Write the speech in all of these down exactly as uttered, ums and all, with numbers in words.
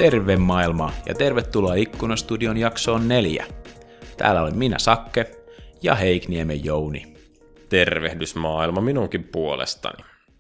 Terve maailma ja tervetuloa Ikkunastudion jaksoon neljä. Täällä olen minä Sakke ja Heikniemen Jouni. Tervehdys maailma minunkin puolestani.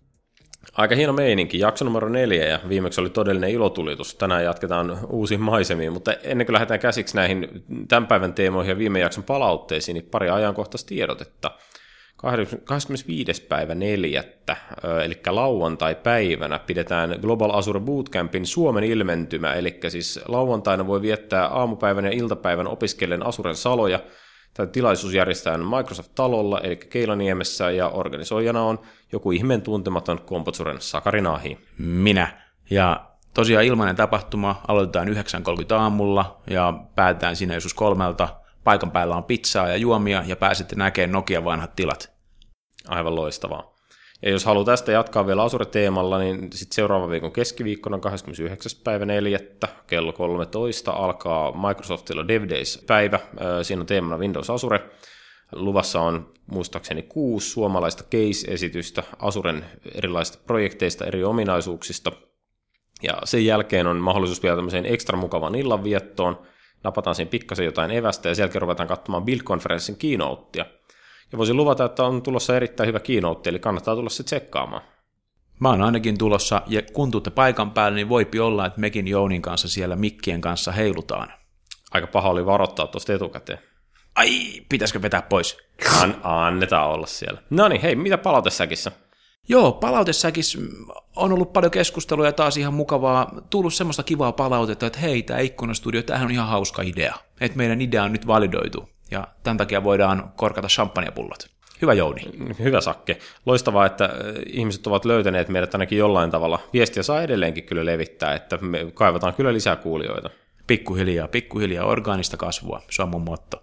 Aika hieno meininki, jakso numero neljä ja viimeksi oli todellinen ilotulitus. Tänään jatketaan uusiin maisemiin, mutta ennen kuin lähdetään käsiksi näihin tämän päivän teemoihin ja viime jakson palautteisiin, niin pari ajankohtaista tiedotetta. kahdeskymmenesviides päivä neljättä, eli lauantai-päivänä, pidetään Global Azure Bootcampin Suomen ilmentymä, eli siis lauantaina voi viettää aamupäivän ja iltapäivän opiskellen Azuren saloja. Tämä tilaisuus järjestetään Microsoft-talolla, eli Keilaniemessä, ja organisoijana on joku ihmeen tuntematon Kompotsuren Sakari Nahi. Minä. Ja tosiaan ilmainen tapahtuma, aloitetaan yhdeksän kolmekymmentä aamulla, ja päätetään siinä joskus kolmelta. Paikan päällä on pizzaa ja juomia, ja pääsette näkemään Nokian vanhat tilat. Aivan loistavaa. Ja jos haluaa tästä jatkaa vielä Azure-teemalla, niin sitten seuraavan viikon keskiviikkona kahdeskymmenesyhdeksäs päivä neljättä kello kolmetoista alkaa Microsoftilla Dev Days-päivä. Siinä on teemana Windows Azure. Luvassa on muistaakseni kuusi suomalaista case-esitystä Azuren erilaisista projekteista, eri ominaisuuksista. Ja sen jälkeen on mahdollisuus vielä tämmöiseen ekstra mukavan illanviettoon. Napataan siihen pikkasen jotain evästä ja sen jälkeen ruvetaan katsomaan Build-konferenssin keynotea. Ja voisin luvata, että on tulossa erittäin hyvä keynote, eli kannattaa tulla se tsekkaamaan. Mä oon ainakin tulossa, ja kun tuutte paikan päälle, niin voipi olla, että mekin Jounin kanssa siellä mikkien kanssa heilutaan. Aika paha oli varoittaa tuosta etukäteen. Ai, pitäisikö vetää pois? An- annetaan olla siellä. No niin, hei, mitä palautesäkissä? Joo, palautesäkissä on ollut paljon keskustelua ja taas ihan mukavaa. Tullut semmoista kivaa palautetta, että hei, tämä Ikkunastudio, tämähän on ihan hauska idea. Että meidän idea on nyt validoitu. Ja tämän takia voidaan korkata champagnepullot. Hyvä Jouni. Hyvä Sakke. Loistavaa, että ihmiset ovat löytäneet meidät ainakin jollain tavalla. Viestiä saa edelleenkin kyllä levittää, että me kaivataan kyllä lisää kuulijoita. Pikkuhiljaa, pikkuhiljaa orgaanista kasvua. Se on mun motto.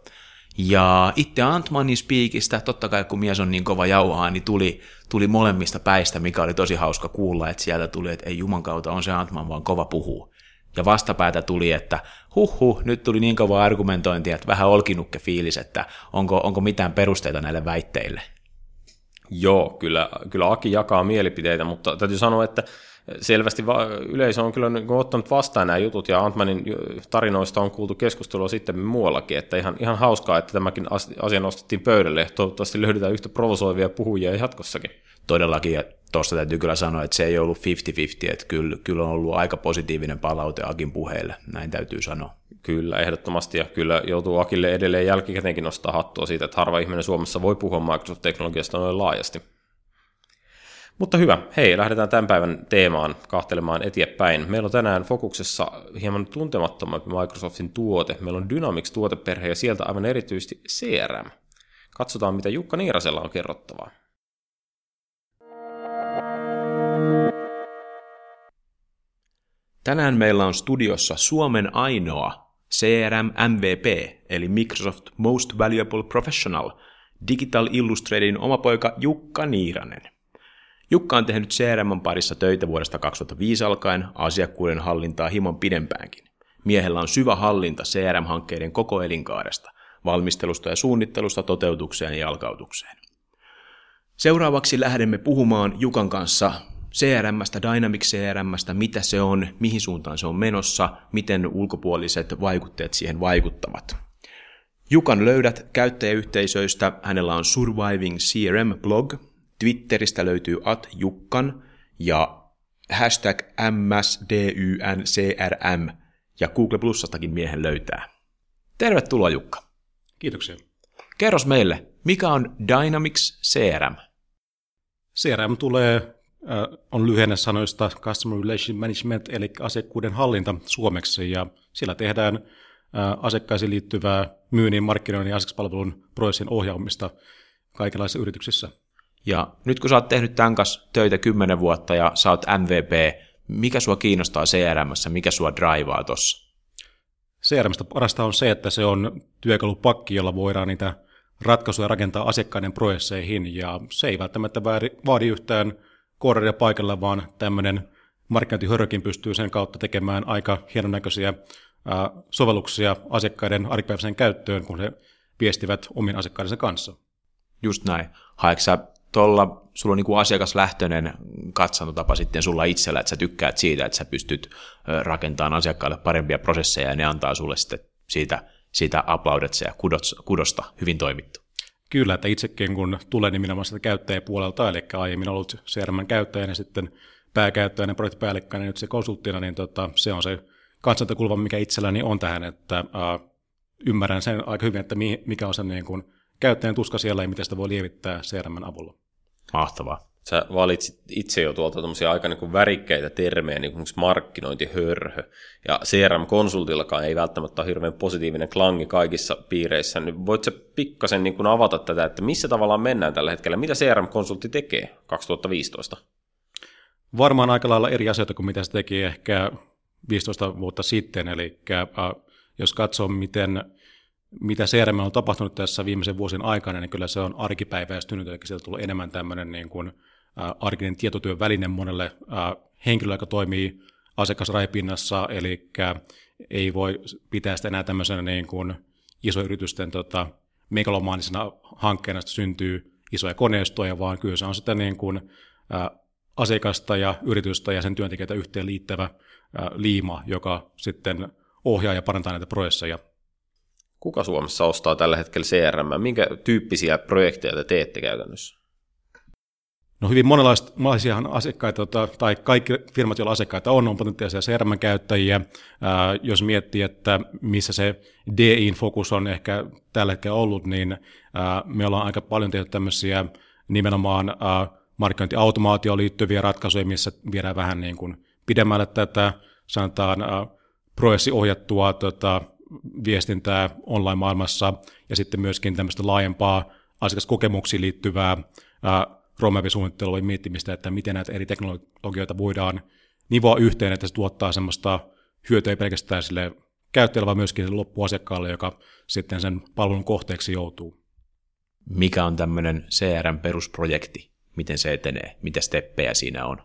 Ja itse Antmanin spiikistä, totta kai kun mies on niin kova jauhaa, niin tuli, tuli molemmista päistä, mikä oli tosi hauska kuulla, että sieltä tuli, että ei juman kautta on se Antman, vaan kova puhuu. Ja vastapäätä tuli, että huh huh, nyt tuli niin kova argumentointia, että vähän olkinukke fiilis, että onko, onko mitään perusteita näille väitteille. Joo, kyllä, kyllä Aki jakaa mielipiteitä, mutta täytyy sanoa, että selvästi yleisö on kyllä ottanut vastaan nämä jutut, ja Antmanin tarinoista on kuultu keskustelua sitten muuallakin, että ihan, ihan hauskaa, että tämäkin asia nostettiin pöydälle, ja toivottavasti löydetään yhtä provosoivia puhujia jatkossakin. Todellakin, ja tuosta täytyy kyllä sanoa, että se ei ollut viisikymmentä viisikymmentä, että kyllä, kyllä on ollut aika positiivinen palaute Akin puheille, näin täytyy sanoa. Kyllä, ehdottomasti, ja kyllä joutuu Akille edelleen jälkikäteenkin nostaa hattua siitä, että harva ihminen Suomessa voi puhua Microsoft-teknologiasta noin laajasti. Mutta hyvä, hei, lähdetään tämän päivän teemaan kahtelemaan eteenpäin. Meillä on tänään fokuksessa hieman tuntemattomampi Microsoftin tuote. Meillä on Dynamics-tuoteperhe ja sieltä aivan erityisesti C R M. Katsotaan, mitä Jukka Niirasella on kerrottavaa. Tänään meillä on studiossa Suomen ainoa C R M M V P, eli Microsoft Most Valuable Professional, Digital Illustratedin oma poika Jukka Niiranen. Jukka on tehnyt C R M:n parissa töitä vuodesta kaksituhattaviisi alkaen, asiakkuuden hallintaa hieman pidempäänkin. Miehellä on syvä hallinta C R M-hankkeiden koko elinkaaresta, valmistelusta ja suunnittelusta toteutukseen ja jalkautukseen. Seuraavaksi lähdemme puhumaan Jukan kanssa C R M:stä, Dynamics C R M:stä, mitä se on, mihin suuntaan se on menossa, miten ulkopuoliset vaikutteet siihen vaikuttavat. Jukan löydät käyttäjäyhteisöistä, hänellä on Surviving C R M-blog, Twitteristä löytyy at Jukkan ja hashtag M S D Y N C R M ja Google Plusastakin miehen löytää. Tervetuloa Jukka. Kiitoksia. Kerros meille, mikä on Dynamics C R M? C R M tulee, äh, on lyhenne sanoista Customer Relation Management, eli asiakkuuden hallinta suomeksi, ja siellä tehdään äh, asiakkaisiin liittyvää myynnin, markkinoinnin ja asiakaspalvelun prosessin ohjaamista kaikenlaisissa yrityksissä. Ja nyt kun sä oot tehnyt tämän kanssa töitä kymmenen vuotta ja sä oot M V P, mikä sua kiinnostaa C R M:ssä, mikä sua draivaa tossa? C R M:stä parasta on se, että se on työkalupakki, jolla voidaan niitä ratkaisuja rakentaa asiakkaiden prosesseihin, ja se ei välttämättä vaadi yhtään koodaria paikalla, vaan tämmöinen markkinointihörökin pystyy sen kautta tekemään aika hienonäköisiä sovelluksia asiakkaiden arkipäiväiseen käyttöön, kun he viestivät omien asiakkaidensa kanssa. Just näin. Haetko sä tuolla, sulla on niin kuin asiakaslähtöinen katsantotapa sitten sulla itsellä, että sä tykkäät siitä, että sä pystyt rakentamaan asiakkaille parempia prosesseja ja ne antaa sulle sitten siitä, siitä applaudetsia ja kudosta hyvin toimittu. Kyllä, että itsekin kun tulee nimenomaan sitä käyttäjäpuolelta, eli aiemmin ollut C R M:n käyttäjänä ja sitten pääkäyttäjänä, projektipäällikkönä ja nyt se konsulttina, niin tota, se on se katsantokulma, mikä itselläni on tähän, että äh, ymmärrän sen aika hyvin, että mikä on se niin kuin käyttäjän tuska siellä ja miten sitä voi lievittää C R M:n avulla. Mahtavaa. Sä valitsit itse jo tuolta tämmöisiä aika niin kuin värikkäitä termejä, niin kuin markkinointihörhö, ja C R M-konsultillakaan ei välttämättä ole hirveän positiivinen klangi kaikissa piireissä. Niin voit sä pikkasen niin kuin avata tätä, että missä tavallaan mennään tällä hetkellä? Mitä C R M-konsultti tekee kaksituhattaviisitoista? Varmaan aika lailla eri asioita kuin mitä se teki ehkä viisitoista vuotta sitten, eli äh, jos katsoo, miten, mitä C R M on tapahtunut tässä viimeisen vuosien aikana, niin kyllä se on arkipäiväistynyt, eli sieltä tulee enemmän tämmöinen niin kuin, äh, arkinen tietotyön väline monelle äh, henkilölle, joka toimii asiakasrajapinnassa, eli ei voi pitää sitä enää tämmöisenä niin kuin isoyritysten tota, megalomaanisena hankkeena, että syntyy isoja koneistoja, vaan kyllä se on sitä niin kuin, äh, asiakasta ja yritystä ja sen työntekijöitä yhteen liittävä äh, liima, joka sitten ohjaa ja parantaa näitä prosesseja. Kuka Suomessa ostaa tällä hetkellä C R M? Minkä tyyppisiä projekteja te teette käytännössä? No hyvin monenlaisia asiakkaita, tai kaikki firmat, joilla asiakkaita on, on potentiaalisia C R M-käyttäjiä. Ää, jos miettii, että missä se D I-fokus on ehkä tällä hetkellä ollut, niin ää, me ollaan aika paljon tehty tämmöisiä nimenomaan ää, markkinointiautomaatioon liittyviä ratkaisuja, missä viedään vähän niin kuin pidemmälle tätä, sanotaan ää, prosessiohjattua tota, viestintää online-maailmassa, ja sitten myöskin tämmöistä laajempaa asiakaskokemuksiin liittyvää ää, roadmap-suunnittelua ja miettimistä, että miten näitä eri teknologioita voidaan nivoa yhteen, että se tuottaa semmoista hyötyä ei pelkästään sille käyttäjälle, vaan myöskin sille loppuasiakkaalle, joka sitten sen palvelun kohteeksi joutuu. Mikä on tämmöinen C R M-perusprojekti? Miten se etenee? Mitä steppejä siinä on?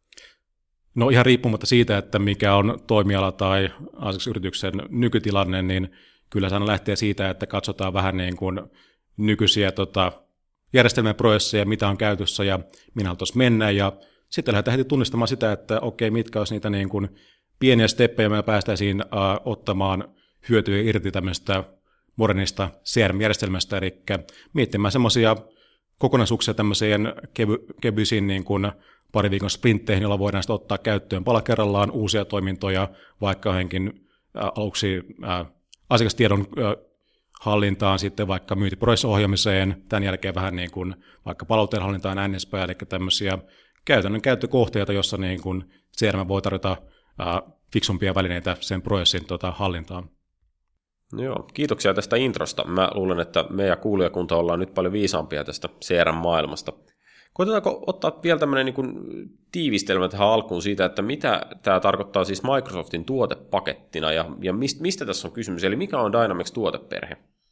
No ihan riippumatta siitä, että mikä on toimiala tai asiakasyrityksen nykytilanne, niin kyllä se aina lähtee siitä, että katsotaan vähän niin kuin nykyisiä tota, järjestelmien prosesseja, mitä on käytössä ja minä haluaisin mennä. Ja sitten lähdetään heti tunnistamaan sitä, että okei, mitkä olisi niitä niin kuin pieniä steppejä, me päästäisiin uh, ottamaan hyötyä irti tämmöistä modernista C R M-järjestelmästä, eli miettimään semmoisia kokonaisuuksia tämmöisiin kevy, kevyisiin niin kuin pari viikon sprintteihin, joilla voidaan sitten ottaa käyttöön pala kerrallaan uusia toimintoja, vaikka johonkin äh, aluksi äh, asiakastiedon äh, hallintaan, sitten vaikka myyntiprosessiohjaamiseen, tämän jälkeen vähän niin kuin vaikka palautteen hallintaan N S P, eli tämmöisiä käytännön käyttökohteita, jossa niin kuin C R M voi tarjota äh, fiksumpia välineitä sen prosessin tota, hallintaan. Joo, kiitoksia tästä introsta. Mä luulen, että me ja kuulijakunta ollaan nyt paljon viisaampia tästä C R M-maailmasta. Koitetaanko ottaa vielä tämmöinen niin kuin tiivistelmä tähän alkuun siitä, että mitä tämä tarkoittaa siis Microsoftin tuotepakettina ja, ja mistä, mistä tässä on kysymys, eli mikä on Dynamics-tuoteperhe?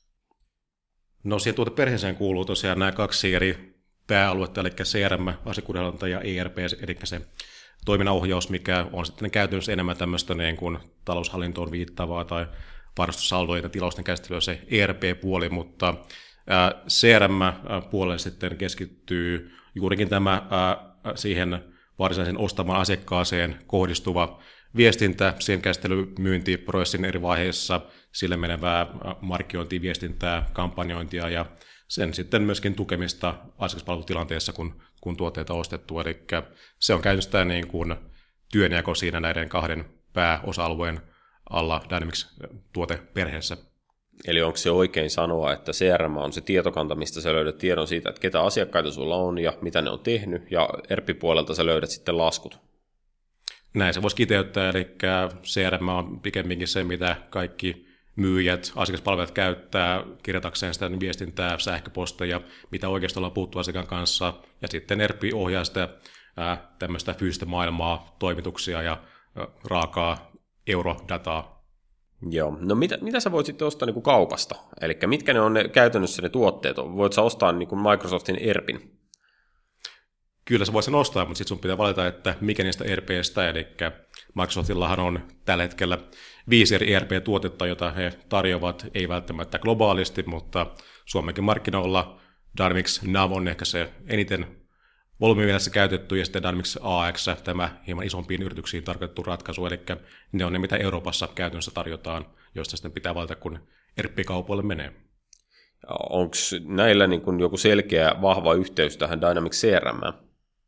No siihen tuoteperheeseen kuuluu tosiaan nämä kaksi eri pääaluetta, eli C R M, asiakkuudenhallinta ja E R P, eli se toiminnanohjaus, mikä on sitten käytännössä enemmän tämmöistä niin kuin taloushallintoon viittaavaa tai varastussaldojen ja tilausten käsittelyä se E R P-puoli, mutta C R M-puolelle sitten keskittyy juurikin tämä siihen varsinaisen ostamaan asiakkaaseen kohdistuva viestintä, siihen käsittely myyntiprosessin eri vaiheissa, sille menevää markkinointia, viestintää, kampanjointia ja sen sitten myöskin tukemista asiakaspalvelutilanteessa, kun, kun tuotteita on ostettu. Eli se on käytössä niin kuin työnjako siinä näiden kahden pääosa-alueen alla Dynamics-tuoteperheessä. Eli onko se oikein sanoa, että C R M on se tietokanta, mistä sä löydät tiedon siitä, että ketä asiakkaita sulla on ja mitä ne on tehnyt, ja E R P-puolelta sä löydät sitten laskut? Näin se voisi kiteyttää, eli C R M on pikemminkin se, mitä kaikki myyjät, asiakaspalvelijat käyttää kirjatakseen sitä viestintää, sähköposteja, mitä oikeasti ollaan puhuttu asiakkaan kanssa, ja sitten E R P ohjaa sitä ää, tämmöistä fyysistä maailmaa, toimituksia ja ää, raakaa eurodataa. Joo, no mitä, mitä sä voit sitten ostaa niin kuin kaupasta? Eli mitkä ne on ne, käytännössä ne tuotteet? Voit sä ostaa niin kuin Microsoftin E R Pin? Kyllä sä voit sen ostaa, mutta sitten sun pitää valita, että mikä niistä E R P:stä, eli Microsoftillahan on tällä hetkellä viisi eri E R P-tuotetta, jota he tarjoavat, ei välttämättä globaalisti, mutta Suomenkin markkinoilla Dynamics Nav on ehkä se eniten volyymimässä käytetty, ja sitten Dynamics A X, tämä hieman isompiin yrityksiin tarkoitettu ratkaisu, eli ne on ne, mitä Euroopassa käytännössä tarjotaan, joista sitten pitää valita, kun R P-kaupoille menee. Onko näillä niin kuin joku selkeä, vahva yhteys tähän Dynamics C R M?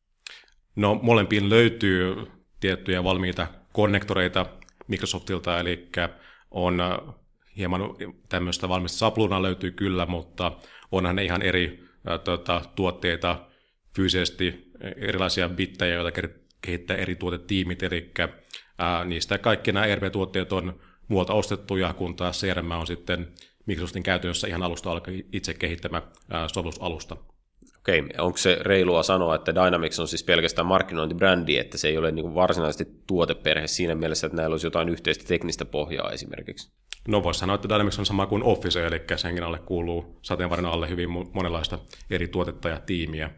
No molempiin löytyy tiettyjä valmiita konnektoreita Microsoftilta, eli on hieman tämmöistä valmista saplunaa löytyy kyllä, mutta onhan ne ihan eri ä, tuota, tuotteita, fyysisesti erilaisia bittejä, joita kehittää eri tuotetiimit, eli ää, niistä kaikki nämä R P-tuotteet on muualta ostettuja, kun taas C R M on sitten Microsoftin käytössä ihan alusta alkaen itse kehittämä ää, sovellusalusta. Okei, onko se reilua sanoa, että Dynamics on siis pelkästään markkinointibrändi, että se ei ole niin kuin varsinaisesti tuoteperhe siinä mielessä, että näillä olisi jotain yhteistä teknistä pohjaa esimerkiksi? No voisi sanoa, että Dynamics on sama kuin Office, eli senkin alle kuuluu sateenvarjon alle hyvin monenlaista eri tuotetta ja tiimiä.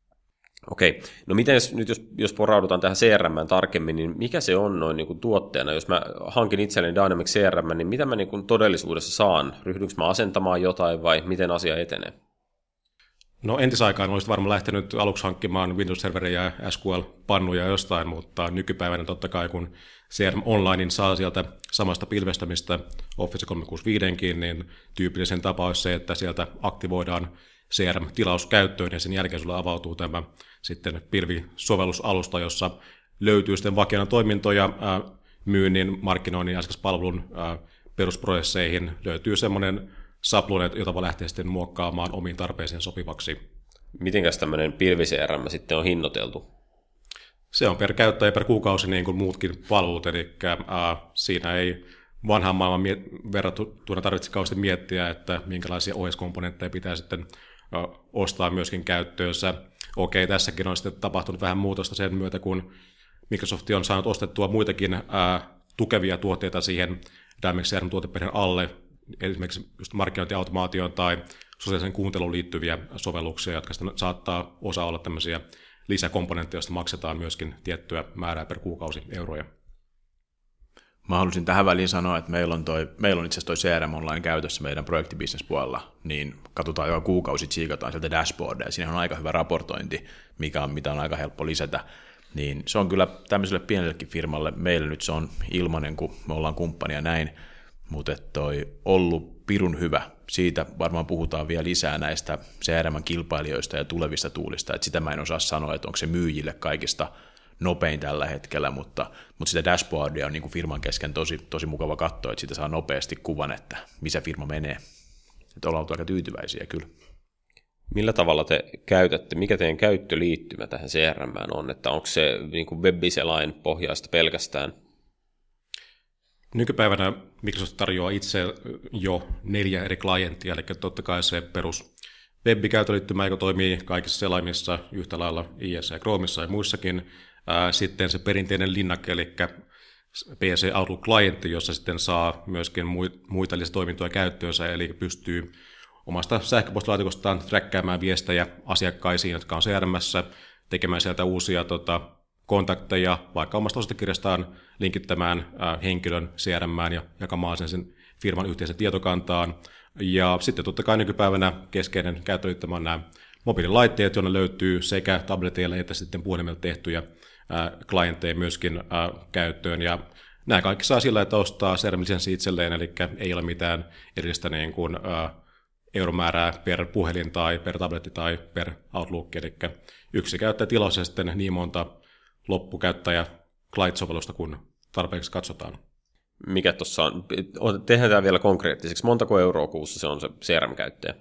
Okei, no miten jos, nyt jos, jos poraudutaan tähän C R M:ään tarkemmin, niin mikä se on noin niin kuin tuotteena? Jos mä hankin itselleni Dynamics C R M, niin mitä mä niin kuin todellisuudessa saan? Ryhdynkö mä asentamaan jotain vai miten asia etenee? No entisaikaan olisit varmaan lähtenyt aluksi hankkimaan Windows-serverejä ja S Q L-pannuja jostain, mutta nykypäivänä totta kai kun C R M Onlinein saa sieltä samasta pilvestä, mistä Office kolmesataakuusikymmentäviisikin, niin tyypillisen tapa olisi se, että sieltä aktivoidaan C R M-tilaus käyttöön ja sen jälkeen sulla avautuu tämä sitten pilvisovellusalusta, jossa löytyy sitten vakiona toimintoja ää, myynnin, markkinoinnin ja palvelun ää, perusprosesseihin. Löytyy semmoinen sapluna, jota voi lähteä sitten muokkaamaan omiin tarpeisiin sopivaksi. Mitenkäs tämmöinen pilvi-C R M sitten on hinnoiteltu? Se on per käyttäjä per kuukausi niin kuin muutkin palvelut, eli ää, siinä ei vanhaan maailman miet- verrattuna tarvitse kauheasti miettiä, että minkälaisia O S-komponentteja pitää sitten ää, ostaa myöskin käyttöönsä. Okei, tässäkin on sitten tapahtunut vähän muutosta sen myötä, kun Microsoft on saanut ostettua muitakin ää, tukevia tuotteita siihen Dynamics C R M-tuoteperheen alle, esimerkiksi just markkinointiautomaatioon tai sosiaalisen kuunteluun liittyviä sovelluksia, jotka saattaa osa olla tämmöisiä lisäkomponentteja, joista maksetaan myöskin tiettyä määrää per kuukausi euroja. Mä haluaisin tähän väliin sanoa, että meillä on, toi, meillä on itse asiassa toi C R M Online käytössä meidän projektibisnespuolella, niin katsotaan joka kuukausi, tsiikataan sieltä dashboardia, siinä on aika hyvä raportointi, mikä on, mitä on aika helppo lisätä, niin se on kyllä tämmöiselle pienellekin firmalle, meillä nyt se on ilmainen, kun me ollaan kumppania näin, mutta toi ollut pirun hyvä. Siitä varmaan puhutaan vielä lisää näistä C R M-kilpailijoista ja tulevista tuulista, että sitä mä en osaa sanoa, että onko se myyjille kaikista nopein tällä hetkellä, mutta, mutta sitä dashboardia on niin kuin firman kesken tosi, tosi mukava katsoa, että siitä saa nopeasti kuvan, että missä firma menee. Että ollaan aika tyytyväisiä kyllä. Millä tavalla te käytätte, mikä teidän käyttöliittymä tähän C R M:ään on, että onko se niin kuin web-selain pohjaista pelkästään? Nykypäivänä Microsoft tarjoaa itse jo neljä eri klienttia, eli totta kai se perus web-käyttöliittymä, joka toimii kaikissa selaimissa yhtä lailla I S ja Chromessa ja muissakin. Sitten se perinteinen Linux, eli P C Outlook-klientti, jossa sitten saa myöskin muita lisätoimintoja käyttöönsä, eli pystyy omasta sähköpostilaatikosta träkkäämään viestejä asiakkaisiin, jotka on C R M:ssä, tekemään sieltä uusia tota, kontakteja, vaikka omasta osoitekirjastaan linkittämään ää, henkilön C R M:ään ja jakamaan sen, sen firman yhteisen tietokantaan. Ja sitten totta kai nykypäivänä keskeinen käyttöliittymä on nämä mobiililaitteet, joilla löytyy sekä tableteilla että sitten puhelimella tehtyjä ää, klientteja myöskin ää, käyttöön. Ja nämä kaikki saa sillä, että ostaa C R M-lisenssi itselleen, eli ei ole mitään erillistä niin kuin, ää, euromäärää per puhelin tai per tabletti tai per Outlook, eli yksi käyttäjä tilaus ja sitten niin monta loppukäyttäjä client-sovellusta, kun tarpeeksi katsotaan. Mikä tuossa on? Tehdään tämä vielä konkreettiseksi. Montako euroa kuussa se on se C R M-käyttäjä?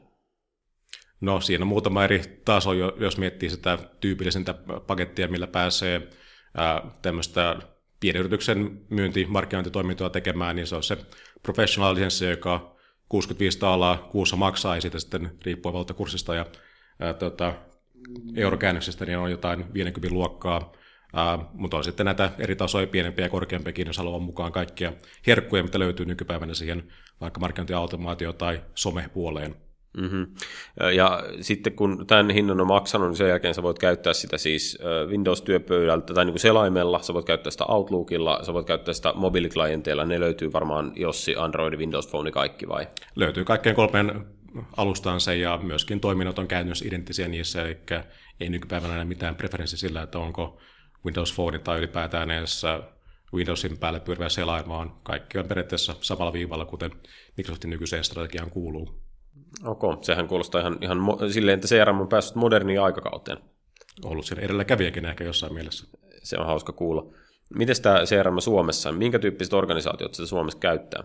No siinä on muutama eri taso, jos miettii sitä tyypillisintä pakettia, millä pääsee ää, tämmöistä pienyrityksen myynti- markkinointitoimintoa tekemään, niin se on se professional-lisenssi, joka kuusikymmentäviisi taalaa kuussa maksaa, ja siitä sitten riippuen valtakurssista ja ää, tota, eurokäännöksestä, niin on jotain viisikymmentä luokkaa. Uh, mutta on sitten näitä eri tasoja, pienempiä ja korkeampiakin, jos haluaa mukaan kaikkia herkkuja, mitä löytyy nykypäivänä siihen vaikka markkinointiautomaatio- tai some-puoleen. Mm-hmm. Ja sitten kun tämän hinnan on maksanut, niin sen jälkeen sä voit käyttää sitä siis Windows-työpöydältä tai niin kuin selaimella, sä voit käyttää sitä Outlookilla, sä voit käyttää sitä mobiiliklienteilla, ne löytyy varmaan Jossi, Android, Windows Phone, kaikki vai? Löytyy kaikkien kolmeen alustansa ja myöskin toiminnot on käytännössä identtisiä niissä, eli ei nykypäivänä enää mitään preferenssiä sillä, että onko Windows Phone tai ylipäätään edes Windowsin päälle pyörivä selain, vaan kaikki on periaatteessa samalla viivalla, kuten Microsoftin nykyiseen strategiaan kuuluu. Okei, sehän kuulostaa ihan, ihan mo- silleen, että C R M on päässyt moderniin aikakauteen. Ollut siellä edelläkävijäkin ehkä jossain mielessä. Se on hauska kuulla. Miten tämä C R M Suomessa, minkä tyyppiset organisaatiot sitä Suomessa käyttää?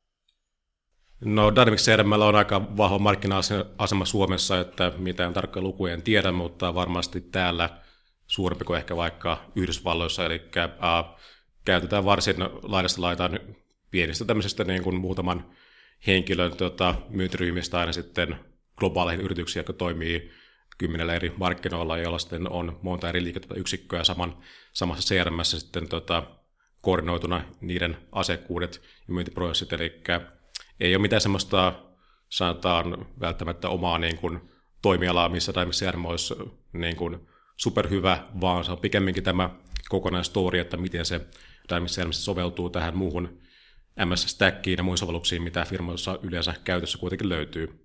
No Dynamics C R M:llä on aika vahva markkina-asema Suomessa, että mitään tarkkoja lukuja en tiedä, mutta varmasti täällä suurempi kuin ehkä vaikka Yhdysvalloissa, eli äh, käytetään varsin laidasta laitaan pienistä tämmöisestä niin kuin muutaman henkilön tota, myyntiryhmistä aina sitten globaaleihin yrityksiin, jotka toimii kymmenellä eri markkinoilla, joilla sitten on monta eri liikeyksikköä saman, samassa C R M:ssä sitten tota, koordinoituna niiden asiakkuudet ja myyntiprosessit, eli ei ole mitään semmoista, sanotaan välttämättä omaa niin kuin, toimialaa, missä Dynamics C R M olisi niin kuin, superhyvä, vaan se on pikemminkin tämä kokonaisstory, että miten se Dynamics C R M soveltuu tähän muuhun M S-stackiin ja muihin sovelluksiin, mitä firmoissa yleensä käytössä kuitenkin löytyy.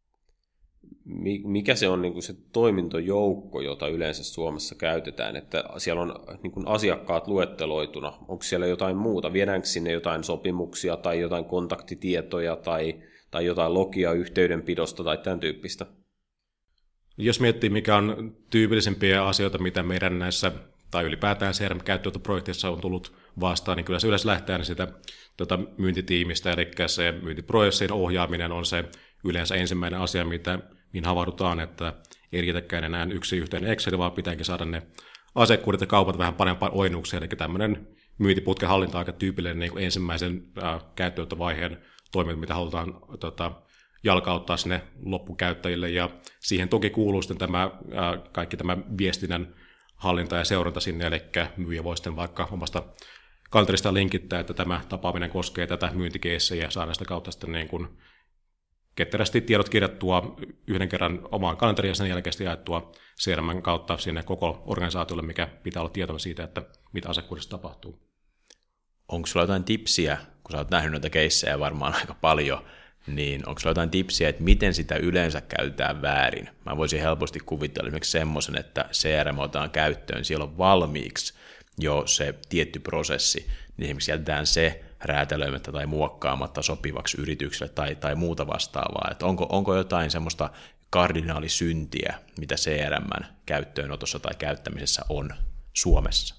Mikä se on niin kuin se toimintojoukko, jota yleensä Suomessa käytetään, että siellä on niin kuin asiakkaat luetteloituna, onko siellä jotain muuta, viedäänkö sinne jotain sopimuksia tai jotain kontaktitietoja tai, tai jotain logia yhteydenpidosta tai tämän tyyppistä? Jos miettii, mikä on tyypillisimpiä asioita, mitä meidän näissä tai ylipäätään C R M-käyttöönottoprojekteissa on tullut vastaan, niin kyllä se yleensä lähtee aina sitä tuota, myyntitiimistä, eli se myyntiprosessin ohjaaminen on se yleensä ensimmäinen asia, mitä, mihin havahdutaan, että ei riitäkään enää yksi yhteen Excel, vaan pitääkin saada ne asiakkuudet ja kaupat vähän parempaan ojennukseen, eli tämmöinen myyntiputken hallinta on aika tyypillinen niin kuin ensimmäisen äh, käyttöönottovaiheen toiminta, mitä halutaan tota, jalkauttaa sinne loppukäyttäjille, ja siihen toki kuuluu sitten tämä, äh, kaikki tämä viestinnän hallinta ja seuranta sinne, eli myyjä voi sitten vaikka omasta kalenterista linkittää, että tämä tapaaminen koskee tätä myyntikeissejä ja saada sitä kautta sitten niin kuin ketterästi tiedot kirjattua yhden kerran omaan kalenteriin ja sen jälkeen jaettua C R M:n kautta sinne koko organisaatiolle, mikä pitää olla tietoinen siitä, että mitä asiakkuudessa tapahtuu. Onko sulla jotain tipsiä, kun sä oot nähnyt noita keissejä varmaan aika paljon, niin onko sulla jotain tipsiä, että miten sitä yleensä käytetään väärin? Mä voisin helposti kuvitella esimerkiksi semmoisen, että C R M otetaan käyttöön, siellä on valmiiksi jo se tietty prosessi, niin esimerkiksi jätetään se räätälöimättä tai muokkaamatta sopivaksi yritykselle tai, tai muuta vastaavaa. Että onko, onko jotain semmoista kardinaalisyntiä, mitä C R M:n käyttöönotossa tai käyttämisessä on Suomessa?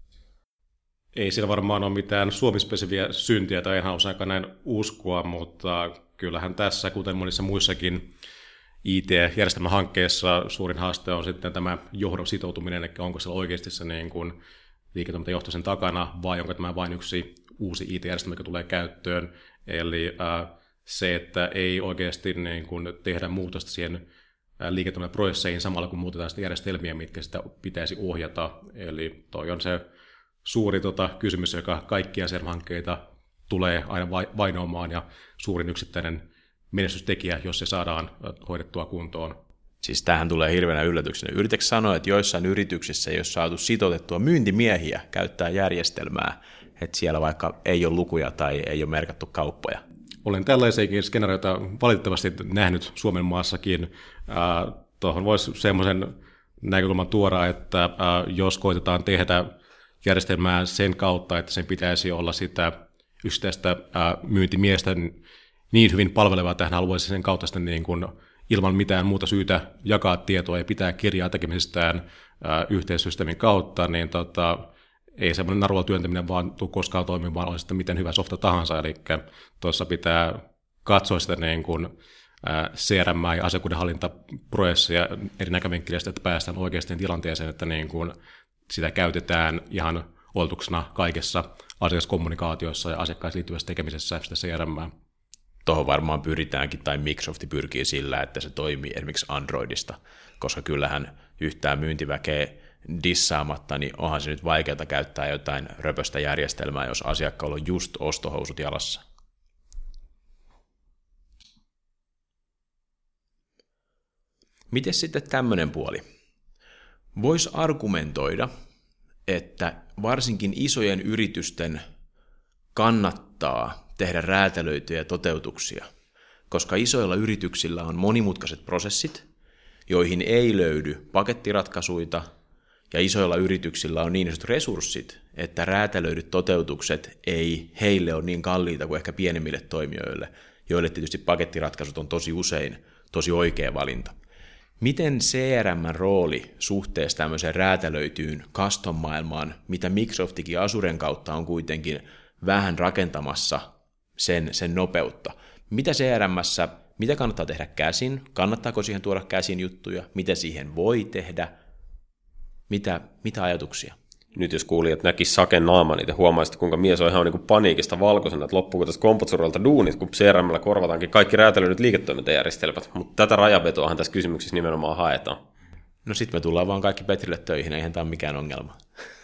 Ei siellä varmaan ole mitään suomispesifiä syntiä, tai en osaa näin uskoa, mutta kyllähän tässä, kuten monissa muissakin I T-järjestelmähankkeessa, suurin haaste on sitten tämä johdon sitoutuminen, eli onko se oikeasti se niin kuin liiketoimintajohto sen takana, vai onko tämä vain yksi uusi I T-järjestelmä, joka tulee käyttöön. Eli äh, se, että ei oikeasti niin kuin tehdä muutosta siihen äh, liiketoimintaprosesseihin samalla, kun muutetaan sitä järjestelmiä, mitkä sitä pitäisi ohjata. Eli toi on se suuri tota, kysymys, joka kaikkia C R M-hankkeita tulee aina vainoamaan, ja suurin yksittäinen menestystekijä, jos se saadaan hoidettua kuntoon. Siis tämähän tulee hirveänä yllätyksenä. Yritätkö sanoa, että joissain yrityksissä ei ole saatu sitoutettua myyntimiehiä käyttää järjestelmää, että siellä vaikka ei ole lukuja tai ei ole merkattu kauppoja? Olen tällaisiakin skenaarioita valitettavasti nähnyt Suomen maassakin. Äh, tuohon voisi semmoisen näkökulman tuoda, että äh, jos koitetaan tehdä järjestelmää sen kautta, että sen pitäisi olla sitä yksittäistä äh, myyntimiestä niin hyvin palvelevaa, että hän haluaisi sen kautta sitten niin kuin ilman mitään muuta syytä jakaa tietoa ja pitää kirjaa tekemisestään äh, yhteissysteemin kautta, niin tota, ei semmoinen narulla työntäminen vaan tule koskaan toimimaan, oli sitten miten hyvä softa tahansa, eli tuossa pitää katsoa sitä niin kuin, äh, C R M ja asiakkuuden hallintaprosessia eri näkövinkkelistä, että päästään oikeasti tilanteeseen, että niin kuin sitä käytetään ihan oletuksena kaikessa asiakaskommunikaatiossa ja asiakkaisiin liittyvässä tekemisessä sitä C R M. Tuohon varmaan pyritäänkin, tai Microsoft pyrkii sillä, että se toimii esimerkiksi Androidista, koska kyllähän yhtään myyntiväkeä dissaamatta, niin onhan se nyt vaikeaa käyttää jotain röpöstä järjestelmää, jos asiakkaalla on just ostohousut jalassa. Miten sitten tämmöinen puoli? Voisi argumentoida, että varsinkin isojen yritysten kannattaa tehdä räätälöityjä toteutuksia, koska isoilla yrityksillä on monimutkaiset prosessit, joihin ei löydy pakettiratkaisuita, ja isoilla yrityksillä on niin isot resurssit, että räätälöidyt toteutukset ei heille ole niin kalliita kuin ehkä pienemmille toimijoille, joille tietysti pakettiratkaisut on tosi usein tosi oikea valinta. Miten C R M:n rooli suhteessa tämmöiseen räätälöityyn custom-maailmaan, mitä Microsoftikin Azuren kautta on kuitenkin vähän rakentamassa sen, sen nopeutta? Mitä C R M:ssä, mitä kannattaa tehdä käsin? Kannattaako siihen tuoda käsin juttuja? Mitä siihen voi tehdä? Mitä, mitä ajatuksia? Nyt jos kuulijat näkis Saken naaman, niin te huomaisitte, kuinka mies on ihan niin kuin paniikista valkoisena, että loppuuko tästä Kompotsuralta duunit, kun C R M:llä korvataankin kaikki räätälöidyt liiketoimintajärjestelmät. Mutta tätä rajavetoahan tässä kysymyksessä nimenomaan haetaan. No sitten me tullaan vaan kaikki Petrille töihin, eihän tämä ole mikään ongelma.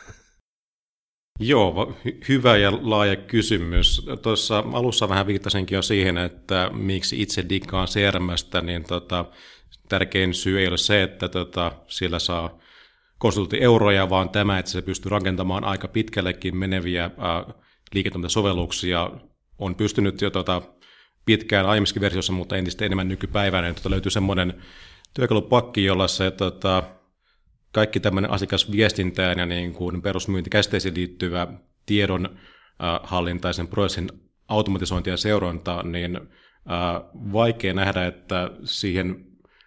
Joo, hy- hyvä ja laaja kysymys. Tuossa alussa vähän viittasinkin jo siihen, että miksi itse diggaan C R M:stä, niin tota, tärkein syy ei ole se, että tota, siellä saa konsulttieuroja, vaan tämä, että se pystyy rakentamaan aika pitkällekin meneviä ää, liiketoimintasovelluksia. On pystynyt jo tota, pitkään aiemmissakin versiossa, mutta entistä enemmän nykypäivänä. Niin, tota, löytyy semmoinen työkalupakki, jolla se tota, kaikki tämmöinen asiakasviestintään ja niin kuin perusmyyntikäsitteisiin liittyvä tiedon ää, hallinta ja sen prosessin automatisointi ja seuranta, niin ää, vaikea nähdä, että siihen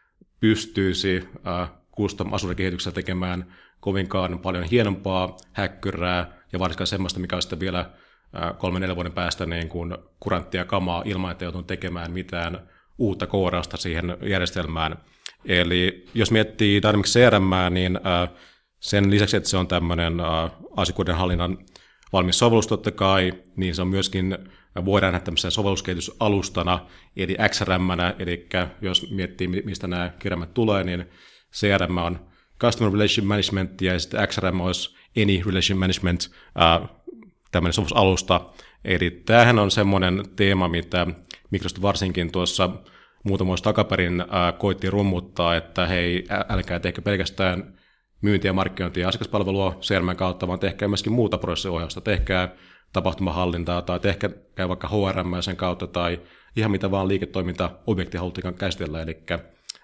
pystyisi ää, custom Azure-kehityksellä tekemään kovinkaan paljon hienompaa häkkyrää ja varsinkaan semmoista, mikä on sitten vielä kolmen neljän vuoden päästä niin kuin kuranttia kamaa ilman, että joutuu tekemään mitään uutta koodausta siihen järjestelmään. Eli jos miettii Dynamics C R M, niin sen lisäksi, että se on tämmöinen asiakkuuden hallinnan valmis sovellus totta kai, niin se on myöskin, voidaan nähdä tämmöisenä sovelluskehitysalustana, eli X R M:nä, eli jos miettii, mistä nämä kirjaimet tulee, niin C R M on Customer Relation Management ja sitten X R M olisi Any Relation Management, äh, tämmöinen sovellusalusta. Eli tämähän on semmoinen teema, mitä Microsoft varsinkin tuossa muutama vuosi takaperin äh, koitti rummuttaa, että hei, älkää tehkö pelkästään myyntiä, markkinointia ja asiakaspalvelua C R M:n kautta, vaan tehkää myöskin muuta prosessiohjausta, tehkää tapahtumahallintaa tai tehkää vaikka H R M sen kautta tai ihan mitä vaan liiketoiminta-objektia haluttiin käsitellä. Eli äh,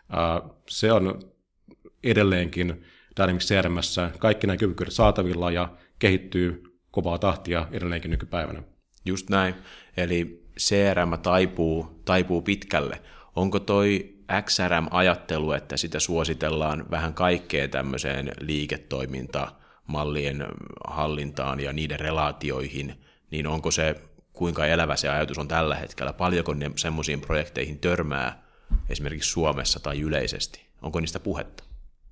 se on edelleenkin Dynamics C R M:ssä kaikki nämä kyvykkyydet saatavilla ja kehittyy kovaa tahtia edelleenkin nykypäivänä. Just näin. Eli C R M taipuu, taipuu pitkälle. Onko toi X R M-ajattelu, että sitä suositellaan vähän kaikkeen tämmöiseen liiketoimintamallien hallintaan ja niiden relaatioihin, niin onko se, kuinka elävä se ajatus on tällä hetkellä? Paljonko ne semmoisiin projekteihin törmää esimerkiksi Suomessa tai yleisesti? Onko niistä puhetta?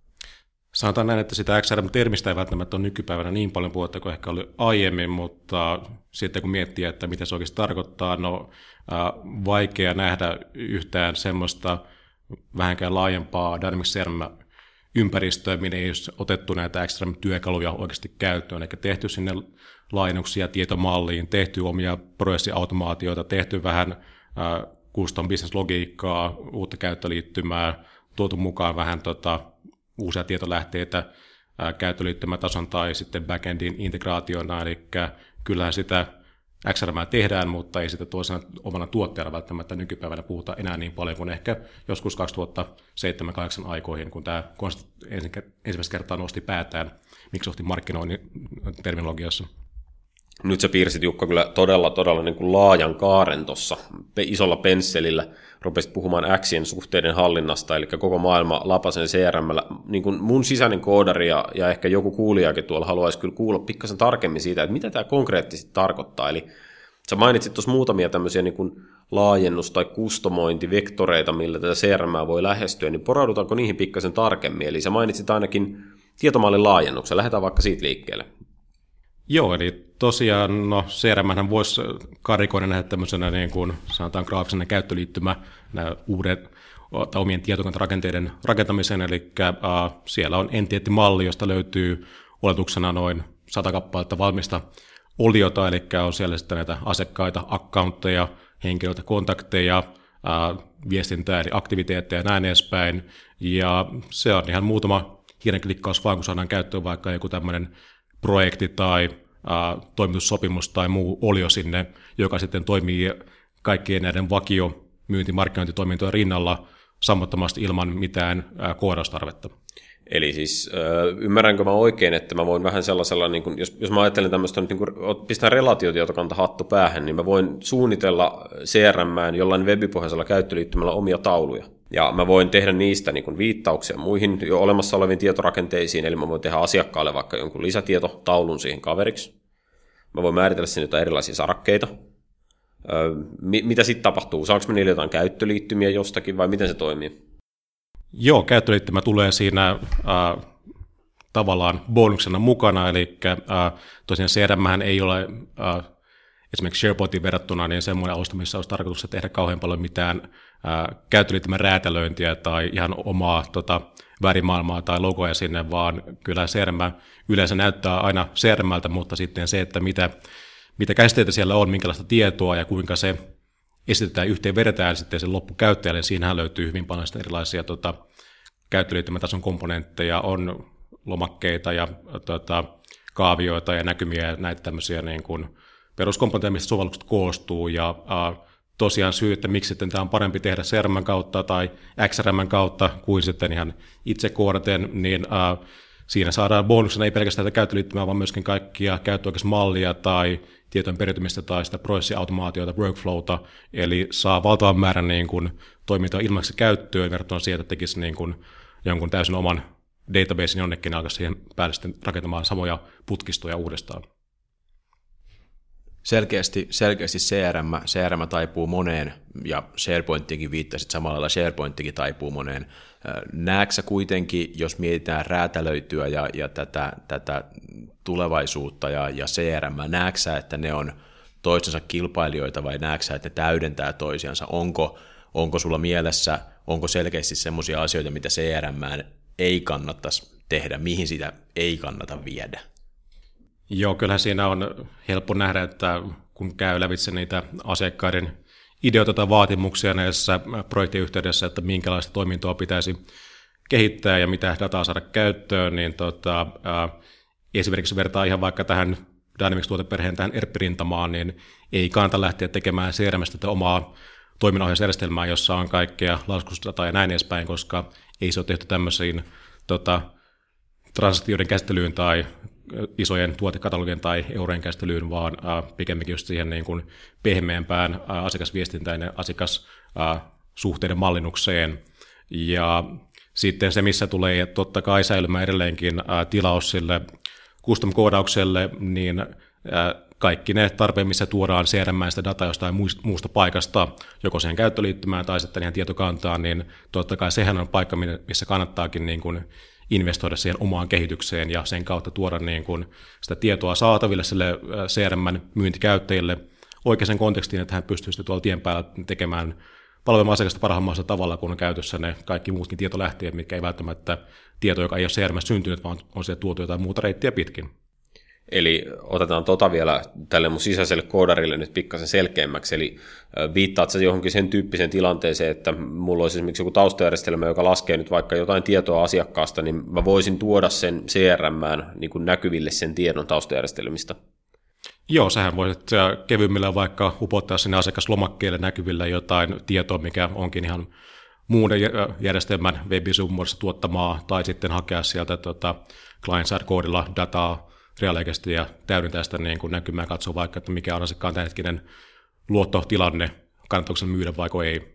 Sanotaan näin, että sitä X R M-termistä ei välttämättä ole nykypäivänä niin paljon puhetta kuin ehkä oli aiemmin, mutta sitten kun miettii, että mitä se oikeasti tarkoittaa, no äh, vaikea nähdä yhtään semmoista vähänkään laajempaa Dynamics C R M-ympäristöä, minne ei ole otettu näitä X R M-työkaluja oikeasti käyttöön, eikä tehty sinne laajennuksia tietomalliin, tehty omia prosessiautomaatioita, tehty vähän äh, custom business-logiikkaa, uutta käyttöliittymää, tuotu mukaan vähän tota, uusia tietolähteitä ää, käyttöliittymätason tai sitten backendin integraationa, eli kyllähän sitä X R M:ää tehdään, mutta ei sitä toisena omana tuotteena välttämättä nykypäivänä puhuta enää niin paljon kuin ehkä joskus kaksituhattaseitsemän kahdeksan aikoihin, kun tämä ensimmäistä kertaa nosti päätään Microsoftin markkinoinnin terminologiassa. Nyt sä piirsit, Jukka, kyllä todella, todella niin kuin laajan kaaren tuossa isolla pensselillä. Rupesit puhumaan Xien suhteiden hallinnasta, eli koko maailma lapasen C R M:llä. Niin kuin mun sisäinen koodari ja, ja ehkä joku kuulijakin tuolla haluaisi kyllä kuulla pikkasen tarkemmin siitä, että mitä tämä konkreettisesti tarkoittaa. Eli sä mainitsit tuossa muutamia tämmöisiä niin kuin laajennus- tai kustomointivektoreita, millä tätä C R M:ää voi lähestyä, niin poraudutaanko niihin pikkasen tarkemmin? Eli sä mainitsit ainakin tietomallin laajennuksen. Lähdetään vaikka siitä liikkeelle. Joo, eli tosiaan no, C R M:hän voisi karikoida nähdä tämmöisenä niin kuin sanotaan graafisena käyttöliittymä nämä uudet tai omien tietokantarakenteiden rakentamisen, eli äh, siellä on entiteettimalli, josta löytyy oletuksena noin sata kappaletta valmista oliota, eli on siellä sitten näitä asiakkaita, accountteja, henkilöitä, kontakteja, äh, viestintää, eli aktiviteetteja ja näin edespäin, ja se on ihan muutama hienen klikkaus vaan, kun saadaan käyttöön vaikka joku tämmöinen projekti tai ä, toimitussopimus tai muu olio sinne, joka sitten toimii kaikkien näiden vakio myynti-markkinointitoimintojen rinnalla sammottomasti ilman mitään koodaustarvetta. Eli siis ymmärränkö mä oikein, että mä voin vähän sellaisella, niin kun, jos, jos mä ajattelen tämmöistä, niin kun pistää relaatiotietokanta hattu päähän, niin mä voin suunnitella C R M:ään jollain webipohjaisella käyttöliittymällä omia tauluja. Ja mä voin tehdä niistä niin kun viittauksia muihin jo olemassa oleviin tietorakenteisiin, eli mä voin tehdä asiakkaalle vaikka jonkun lisätietotaulun siihen kaveriksi. Mä voin määritellä sinne jotain erilaisia sarakkeita. Öö, mitä sitten tapahtuu? Saanko mä niille jotain käyttöliittymiä jostakin vai miten se toimii? Joo, käyttöliittymä tulee siinä äh, tavallaan bonuksena mukana, eli äh, tosiaan C R M ei ole äh, esimerkiksi SharePointiin verrattuna niin semmoinen alusta, missä olisi tarkoitus tehdä kauhean paljon mitään äh, käyttöliittymän räätälöintiä tai ihan omaa tota, värimaailmaa tai logoja sinne, vaan kyllä C R M yleensä näyttää aina C R M:ltä, mutta sitten se, että mitä, mitä käsitteitä siellä on, minkälaista tietoa ja kuinka se esitetään yhteen, vedetään sitten sen loppukäyttäjälle, niin siinähän löytyy hyvin paljon erilaisia tota, käyttöliittymätason komponentteja, on lomakkeita ja tota, kaavioita ja näkymiä ja näitä tämmöisiä niin kuin peruskomponentteja, mistä sovellukset koostuu, ja äh, tosiaan syy, että miksi sitten tämä on parempi tehdä C R M:n kautta tai X R M:n kautta kuin sitten ihan itse koodaten, niin äh, siinä saadaan bonuksena ei pelkästään tätä käyttöliittymää, vaan myöskin kaikkia käyttöoikeusmallia tai tietojen periytymistä tai sitä prosessiautomaatiota, workflowta, eli saa valtavan määrän niin kuin toimintaa ilmaksi käyttöön verrattuna siihen, että tekisi niin kuin jonkun täysin oman databasein jonnekin, alkaisi siihen päälle sitten rakentamaan samoja putkistoja uudestaan. Selkeästi, selkeästi C R M, C R M taipuu moneen, ja SharePointiinkin viittasit samalla lailla, SharePointikin taipuu moneen. Näetkö sä kuitenkin, jos mietitään räätälöityä ja, ja tätä, tätä tulevaisuutta ja, ja C R M, näetkö sä, että ne on toistensa kilpailijoita vai näetkö sä, että ne täydentää toisiansa? Onko, onko sulla mielessä, onko selkeästi sellaisia asioita, mitä C R M ei kannattaisi tehdä, mihin sitä ei kannata viedä? Joo, kyllähän siinä on helppo nähdä, että kun käy lävitse niitä asiakkaiden ideoita tai vaatimuksia näissä projektiyhteydessä, että minkälaista toimintoa pitäisi kehittää ja mitä dataa saada käyttöön, niin tota, ää, esimerkiksi vertaa ihan vaikka tähän Dynamics-tuoteperheen tähän E R P-rintamaan, niin ei kannata lähteä tekemään C R M:stä tätä omaa toiminnanohjausjärjestelmää, jossa on kaikkea laskusdataa ja näin edespäin, koska ei se ole tehty tämmöisiin tota, transaktioiden käsittelyyn tai isojen tuotekatalogien tai eurojen käsittelyyn, vaan äh, pikemminkin just siihen niin kuin pehmeämpään äh, asiakasviestintään ja asiakassuhteiden mallinnukseen. Ja sitten se, missä tulee totta kai säilymään edelleenkin äh, tilaus sille custom-koodaukselle, niin äh, kaikki ne tarpeet, missä tuodaan C R M-stä dataa jostain muusta paikasta, joko siihen käyttöliittymään tai sitten ihan tietokantaan, niin totta kai sehän on paikka, missä kannattaakin niin kuin investoida siihen omaan kehitykseen ja sen kautta tuoda niin kuin sitä tietoa saataville sille C R M:n myyntikäyttäjille oikeaan kontekstiin, että hän pystyy sitten tuolla tien päällä tekemään palvelemaan asiakasta parhaimmassa tavalla, kun on käytössä ne kaikki muutkin tietolähteet, mitkä ei välttämättä tieto, joka ei ole C R M:ssä syntynyt, vaan on sieltä tuotu jotain muuta reittiä pitkin. Eli otetaan tota vielä tälle mun sisäiselle koodarille nyt pikkasen selkeämmäksi, eli viittaat sä johonkin sen tyyppiseen tilanteeseen, että mulla olisi esimerkiksi joku taustajärjestelmä, joka laskee nyt vaikka jotain tietoa asiakkaasta, niin mä voisin tuoda sen C R M:ään niin kuin näkyville sen tiedon taustajärjestelmistä. Joo, sähän voisit kevyemmillä vaikka upottaa sinne asiakaslomakkeelle näkyville jotain tietoa, mikä onkin ihan muun järjestelmän webisumuodissa tuottamaa, tai sitten hakea sieltä tota, client-side-koodilla dataa reaaliaikaisesti ja täydentää sitä niin kuin näkymää, katsoa vaikka, että mikä on asiakkaan tämänhetkinen luottotilanne, kannattaako sen myydä vaiko ei.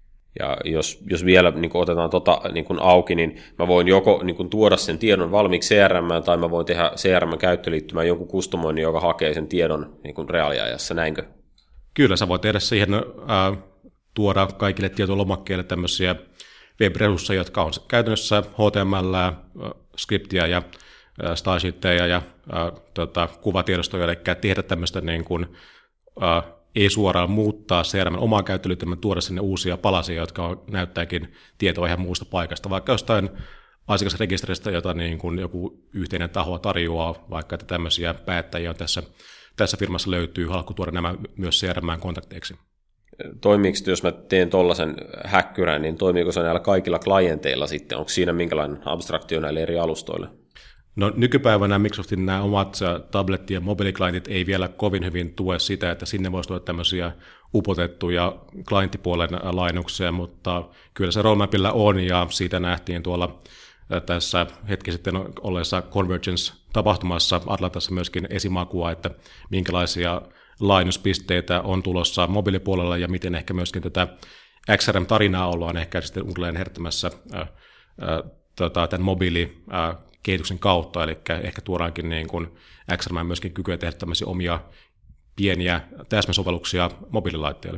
Ja jos, jos vielä niin kuin otetaan tota niin kuin auki, niin mä voin joko niin kuin tuoda sen tiedon valmiiksi C R M:ään, tai mä voin tehdä C R M:n käyttöliittymään jonkun customoinnin, joka hakee sen tiedon niin kuin reaaliajassa, näinkö? Kyllä, sä voit tehdä siihen, ää, tuoda kaikille tietolomakkeille tämmöisiä web-resursseja, jotka on käytännössä H T M L, skriptiä ja stylesheetteja ja ää, tota, kuvatiedostoja, eli tehdä tämmöistä niin kuin, ää, ei suoraan muuttaa C R M:n omaa käyttöliittymää, tuoda sinne uusia palasia, jotka on, näyttääkin tietoa ihan muusta paikasta, vaikka jostain asiakasrekisteristä, jota niin kuin joku yhteinen taho tarjoaa, vaikka että tämmöisiä päättäjiä on tässä, tässä firmassa löytyy, haluatko tuoda nämä myös C R M:n kontakteiksi? Toimiiko, jos mä teen tollaisen häkkyrän, niin toimiiko se näillä kaikilla klienteilla sitten? Onko siinä minkälainen abstraktio näille eri alustoille? No nykypäivänä Microsoftin nämä omat tabletti- ja mobiiliklientit ei vielä kovin hyvin tue sitä, että sinne voisi tulla tämmöisiä upotettuja klienttipuolen lainuksia, mutta kyllä se roadmapilla on, ja siitä nähtiin tuolla tässä hetki sitten olleessa Convergence-tapahtumassa Atlantassa myöskin esimakua, että minkälaisia lainuspisteitä on tulossa mobiilipuolella ja miten ehkä myöskin tätä X R M-tarinaa ollaan ehkä sitten uudelleen herättämässä äh, äh, tota, tämän mobiilikehityksen kautta, eli ehkä tuodaankin niin kuin X R M myöskin kykyä tehdä tämmöisiä omia pieniä täsmäsovelluksia mobiililaitteille.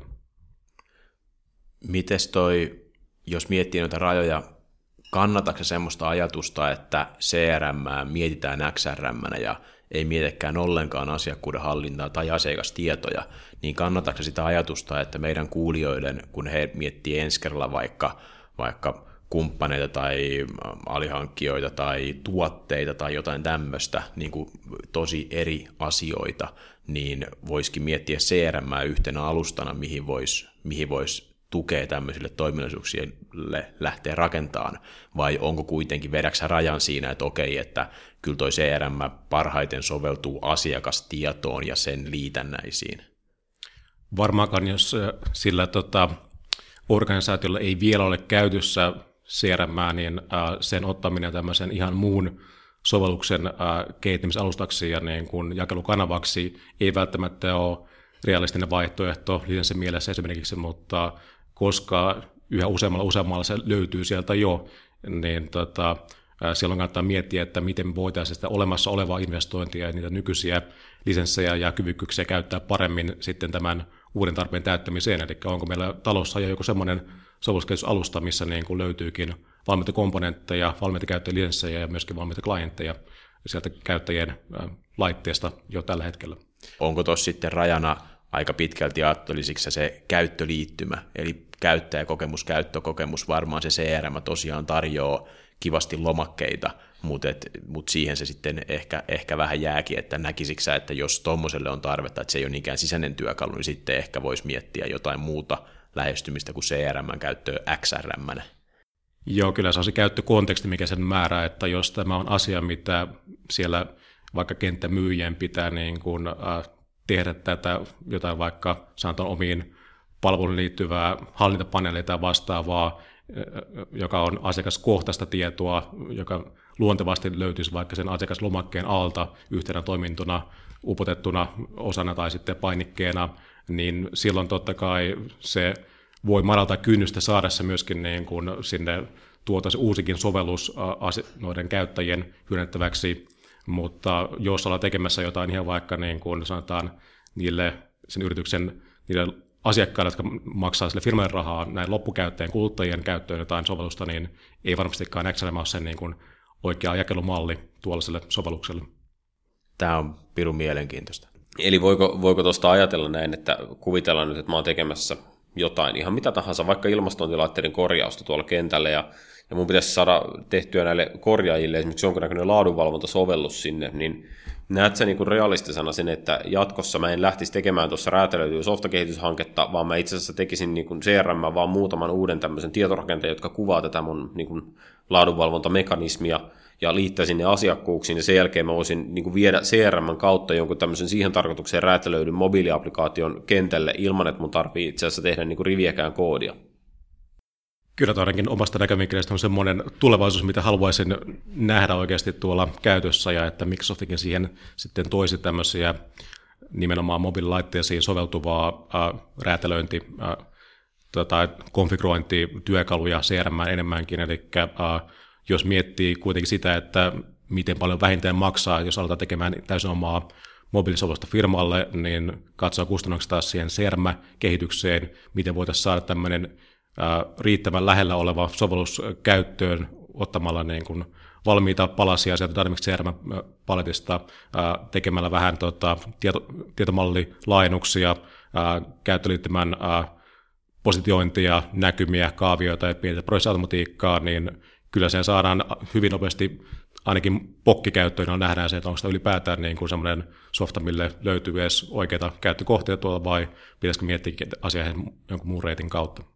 Mites toi, jos miettii noita rajoja, kannatatko se semmoista ajatusta, että C R M mietitään X R M:nä ja ei mietikään ollenkaan asiakkuuden hallintaa tai asiakastietoja, niin kannatatko sitä ajatusta, että meidän kuulijoiden, kun he miettii ensi kerralla vaikka, vaikka kumppaneita tai alihankkijoita tai tuotteita tai jotain tämmöistä, niin kuin tosi eri asioita, niin voisikin miettiä C R M:ää yhtenä alustana, mihin voisi mihin vois tukea tämmöisille toiminnallisuuksille lähteä rakentamaan, vai onko kuitenkin vedäksä rajan siinä, että okei, että kyllä toi C R M parhaiten soveltuu asiakastietoon ja sen liitännäisiin? Varmaankaan, jos sillä tota, organisaatiolla ei vielä ole käytössä C R M, niin äh, sen ottaminen tämmöisen ihan muun sovelluksen äh, kehittämisalustaksi ja niin kuin jakelukanavaksi ei välttämättä ole realistinen vaihtoehto lisenssin mielessä esimerkiksi, mutta koska yhä useammalla useammalla se löytyy sieltä jo, niin tota, silloin kannattaa miettiä, että miten me voitaisiin sitä olemassa olevaa investointia ja niitä nykyisiä lisenssejä ja kyvykkyyksiä käyttää paremmin sitten tämän uuden tarpeen täyttämiseen. Eli onko meillä talossa jo joku semmoinen sovelluskehitysalusta, missä niin kuin löytyykin valmiita komponentteja, valmiita käyttäjälisenssejä ja myöskin valmiita klientteja sieltä käyttäjien laitteesta jo tällä hetkellä. Onko tuossa sitten rajana aika pitkälti ajattelisiko se käyttöliittymä, eli käyttäjäkokemus, käyttökokemus, varmaan se C R M tosiaan tarjoaa kivasti lomakkeita, mutta, et, mutta siihen se sitten ehkä, ehkä vähän jääkin, että näkisikö sä, että jos tuommoiselle on tarvetta, että se ei ole niinkään sisäinen työkalu, niin sitten ehkä voisi miettiä jotain muuta lähestymistä kuin C R M käyttöä X R M. Joo, kyllä se on se käyttökonteksti, mikä sen määrää, että jos tämä on asia, mitä siellä vaikka kenttämyyjien pitää niin kuin, äh, tehdä tätä jotain vaikka sanotaan omiin palveluun liittyvää hallintapaneelia tai vastaavaa, joka on asiakaskohtaista tietoa, joka luontevasti löytyisi vaikka sen asiakaslomakkeen alta yhtenä toimintona, upotettuna osana tai sitten painikkeena, niin silloin totta kai se voi madaltaa kynnystä saada se myöskin niin kuin sinne tuotaisi uusikin sovellus noiden käyttäjien hyödynnettäväksi, mutta jos ollaan tekemässä jotain ihan vaikka niin kuin sanotaan niille sen yrityksen niille asiakkaille, jotka maksaa sille firmalle rahaa näin loppukäyttäjien kuluttajien käyttöön jotain sovellusta, niin ei varmastikaan X R M ole sen niin kuin oikea jakelumalli tuollaiselle sovellukselle. Tämä on pirun mielenkiintoista. Eli voiko, voiko tuosta ajatella näin, että kuvitellaan nyt, että mä oon tekemässä jotain, ihan mitä tahansa, vaikka ilmastointilaitteiden korjausta tuolla kentällä, ja, ja mun pitäisi saada tehtyä näille korjaajille esimerkiksi jonkinnäköinen laadunvalvontasovellus sinne, niin näet sä niin realistisena sen, että jatkossa mä en lähtisi tekemään tuossa räätälöityä softakehityshanketta, vaan mä itse asiassa tekisin niin C R M vaan muutaman uuden tämmöisen tietorakenteen, jotka kuvaa tätä mun niin kuin laadunvalvontamekanismia, ja liittäisin ne asiakkuuksiin, ja sen jälkeen mä voisin niin kuin viedä C R M:n kautta jonkun tämmöisen siihen tarkoitukseen räätälöidyn mobiiliaplikaation kentälle ilman, että mun tarvii itse asiassa tehdä niin kuin riviäkään koodia. Kyllä ainakin omasta näkövinkkelistä on semmoinen tulevaisuus, mitä haluaisin nähdä oikeasti tuolla käytössä, ja että Microsoftikin siihen sitten toisi tämmöisiä nimenomaan mobiililaitteisiin soveltuvaa ää, räätälöinti, ää, tota, konfigurointityökaluja C R M enemmänkin, eli ää, jos miettii kuitenkin sitä, että miten paljon vähintään maksaa, jos aletaan tekemään täysin omaa mobiilisovellusta firmalle, niin katsoa kustannuksia taas siihen C R M-kehitykseen, miten voitaisiin saada tämmöinen ää, riittävän lähellä oleva sovellus käyttöön ottamalla niin kuin valmiita palasia sieltä Dynamics C R M-paletista, ää, tekemällä vähän tota, tieto, tietomallilaajennuksia, ää, käyttöliittymän ää, positiointia, näkymiä, kaavioita ja pientä prosessiautomatiikkaa, niin kyllä sen saadaan hyvin nopeasti ainakin pokkikäyttöön, on nähdään se, että onko sitä ylipäätään niin kuin semmoinen softa, mille löytyy edes oikeita käyttökohteita tuolla, vai pitäisikö miettiä asiaa jonkun muun reitin kautta.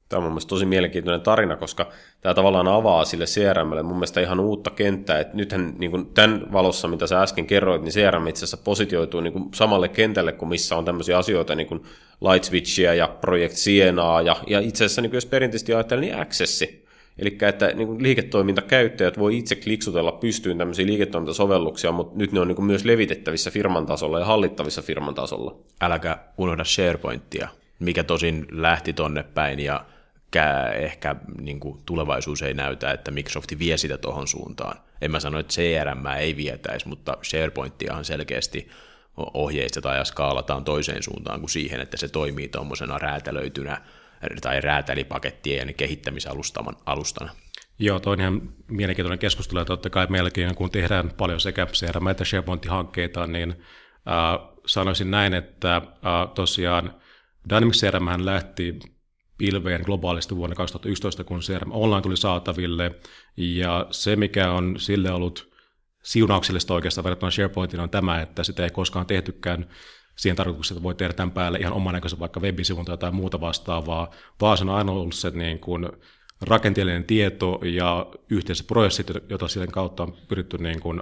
Tämä on mun mielestä tosi mielenkiintoinen tarina, koska tämä tavallaan avaa sille C R M:lle mun mielestä ihan uutta kenttää. Että nythän niin kuin tämän valossa, mitä sä äsken kerroit, niin C R M itse asiassa positioituu niin kuin samalle kentälle kuin missä on tämmöisiä asioita niin kuin Lightswitchia ja Project Sienaa ja, ja itse asiassa niin kuin jos perinteisesti ajattelee, niin Accessi. Eli että niin kuin liiketoimintakäyttäjät voi itse kliksutella pystyyn tämmöisiä liiketoimintasovelluksia, mutta nyt ne on niin kuin myös levitettävissä firman tasolla ja hallittavissa firman tasolla. Äläkä unohda SharePointia, mikä tosin lähti tonne päin ja ehkä niin kuin tulevaisuus ei näytä, että Microsoft vie sitä tohon suuntaan. En mä sano, että C R M ei vietäisi, mutta SharePointiahan selkeästi ohjeistetaan ja skaalataan toiseen suuntaan kuin siihen, että se toimii tuommoisena räätälöitynä tai räätälipakettien kehittämisalustana. Joo, toi on ihan mielenkiintoinen keskustelu, ja totta kai meilläkin, kun tehdään paljon sekä C R M- että SharePoint-hankkeita, niin äh, sanoisin näin, että äh, tosiaan Dynamics C R M lähti pilveen globaalisti vuonna kaksituhattayksitoista, kun C R M Online tuli saataville, ja se, mikä on sille ollut siunauksellista oikeastaan verrattuna SharePointiin, on tämä, että sitä ei koskaan tehtykään siihen tarkoitukseen, että voi tehdä tämän päälle ihan oman näköisen vaikka web-sivun tai jotain muuta vastaavaa, vaan se on aina ollut se niin kuin rakenteellinen tieto ja yhteiset prosessit, joita sen kautta on pyritty niin kuin,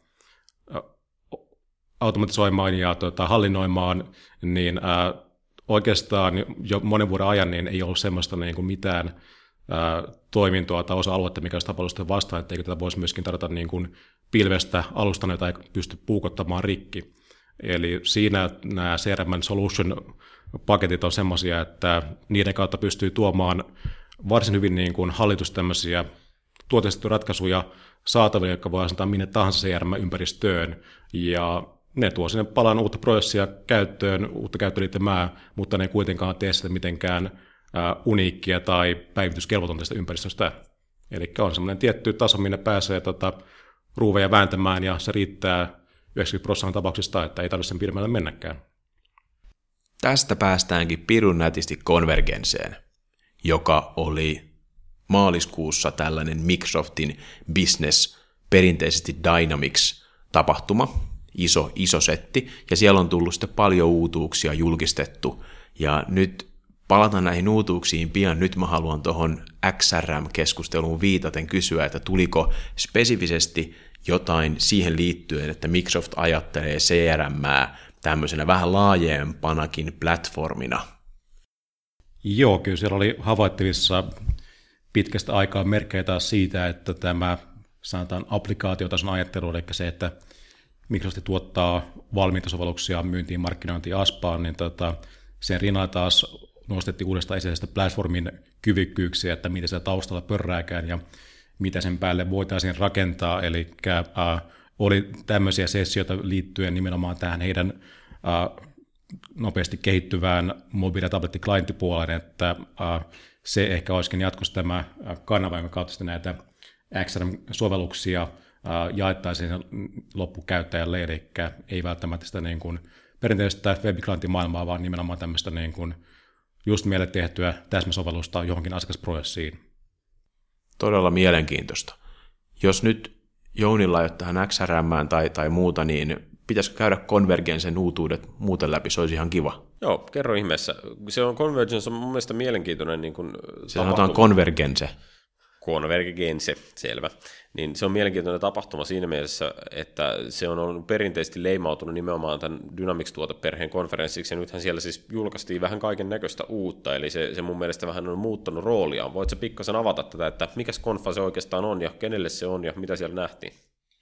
uh, automatisoimaan ja tuota, hallinnoimaan, niin uh, oikeastaan jo monen vuoden ajan niin ei ollut semmoista niin kuin mitään uh, toimintoa tai osa-aluetta, mikä olisi tapahtunut vastaan, etteikö tätä voisi myöskin tarjota niin kuin pilvestä alustana, jota ei pysty puukottamaan rikki. Eli siinä nämä C R M Solution-paketit on semmoisia, että niiden kautta pystyy tuomaan varsin hyvin niin kuin hallitus tämmöisiä tuoteistettuja ratkaisuja saataville, jotka voi asentaa minne tahansa C R M-ympäristöön, ja ne tuo sinne palan uutta prosessia käyttöön, uutta käyttöliittymää, mutta ne ei kuitenkaan tee sitä mitenkään äh, uniikkia tai päivityskelvotonta tästä ympäristöstä. Eli on semmoinen tietty taso, minne pääsee tota, ruuveja vääntämään, ja se riittää yhdeksänkymmentä prosenttia tapauksista, että ei tarvitse sen pidemmälle mennäkään. Tästä päästäänkin pirun nätisti Convergenceen, joka oli maaliskuussa tällainen Microsoftin business, perinteisesti Dynamics-tapahtuma, iso, iso setti, ja siellä on tullut sitten paljon uutuuksia julkistettu, ja nyt palataan näihin uutuuksiin pian. Nyt mä haluan tuohon X R M-keskusteluun viitaten kysyä, että tuliko spesifisesti jotain siihen liittyen, että Microsoft ajattelee C R M:ää tämmöisenä vähän laajempanakin platformina? Joo, kyllä siellä oli havaittavissa pitkästä aikaa merkkejä taas siitä, että tämä sanotaan applikaatiotason ajattelu, eli se, että Microsoft tuottaa valmiita sovelluksia myyntiin, markkinointiin, aspaan, niin tota, sen rinnalla taas nostettiin uudestaan esille sitä platformin kyvykkyyksiä, että mitä siellä taustalla pörrääkään ja mitä sen päälle voitaisiin rakentaa, eli äh, oli tämmöisiä sessioita liittyen nimenomaan tähän heidän äh, nopeasti kehittyvään mobiili- ja tabletti-klienttipuoleen, että äh, se ehkä olisikin jatkossa tämä kanava, jonka kautta näitä X R M-sovelluksia äh, jaettaisiin loppukäyttäjälle, eli ei välttämättä sitä niin kuin perinteistä web-klienttimaailmaa, vaan nimenomaan tämmöistä niin kuin just meille tehtyä täsmäsovellusta johonkin asiakasprosessiin. Todella mielenkiintoista. Jos nyt Jounilla ei ole tähän X R M:ään tai, tai muuta, niin pitäisikö käydä Convergencen uutuudet muuten läpi? Se olisi ihan kiva. Joo, kerro ihmeessä. Se on Convergence on mun mielestä mielenkiintoinen niin kuin se sanotaan Convergence. Convergence, selvä. Niin se on mielenkiintoinen tapahtuma siinä mielessä, että se on ollut perinteisesti leimautunut nimenomaan tämän Dynamics-tuoteperheen konferenssiksi, ja nythän siellä siis julkaistiin vähän kaiken näköistä uutta, eli se, se mun mielestä vähän on muuttanut rooliaan. Voitko pikkasen avata tätä, että mikäs konfa se oikeastaan on, ja kenelle se on, ja mitä siellä nähtiin?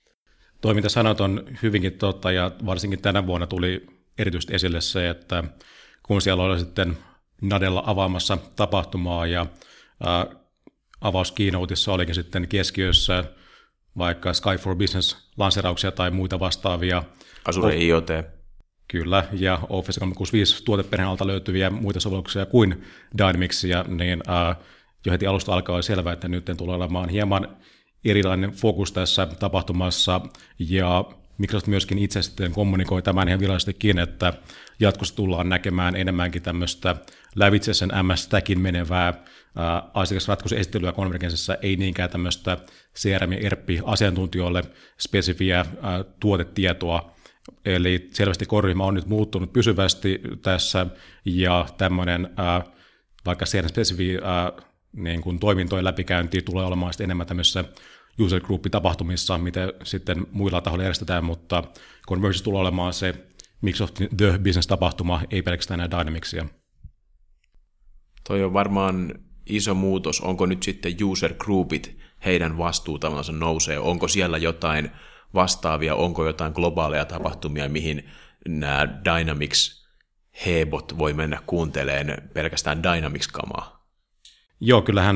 Tuo, mitä sanot, on hyvinkin totta, ja varsinkin tänä vuonna tuli erityisesti esille se, että kun siellä oli sitten Nadella avaamassa tapahtumaa, ja äh, avauskeynoteissa olikin sitten keskiössä vaikka Sky for Business-lanserauksia tai muita vastaavia. Azure I O T. Kyllä, ja Office kolmesataakuusikymmentäviisi tuoteperheen alta löytyviä muita sovelluksia kuin Dynamicsia, niin äh, jo heti alusta alkaa oli selvää, että nyt tulee olemaan hieman erilainen fokus tässä tapahtumassa, ja Microsoft myöskin itse sitten kommunikoi tämän ihan virallisestikin, että jatkossa tullaan näkemään enemmänkin tämmöistä lävitse sen M S-stackin menevää asiakasratkaisuesittelyä Convergencessa, ei niinkään tämmöistä C R M- ja E R P-asiantuntijoille spesifiä ää, tuotetietoa. Eli selvästi core-ryhmä on nyt muuttunut pysyvästi tässä, ja tämmöinen ää, vaikka C R M-spesifiä äh, niin kuin toimintojen läpikäyntiä tulee olemaan enemmän tämmöisissä user group-tapahtumissa, mitä sitten muilla tahoilla järjestetään, mutta Convergence tulee olemaan se Microsoftin The Business-tapahtuma, ei pelkästään enää Dynamicsia. Toi on varmaan iso muutos. Onko nyt sitten user groupit, heidän vastuu tavallaan nousee? Onko siellä jotain vastaavia, onko jotain globaaleja tapahtumia, mihin nämä Dynamics-hebot voi mennä kuuntelemaan pelkästään Dynamics-kamaa? Joo, kyllähän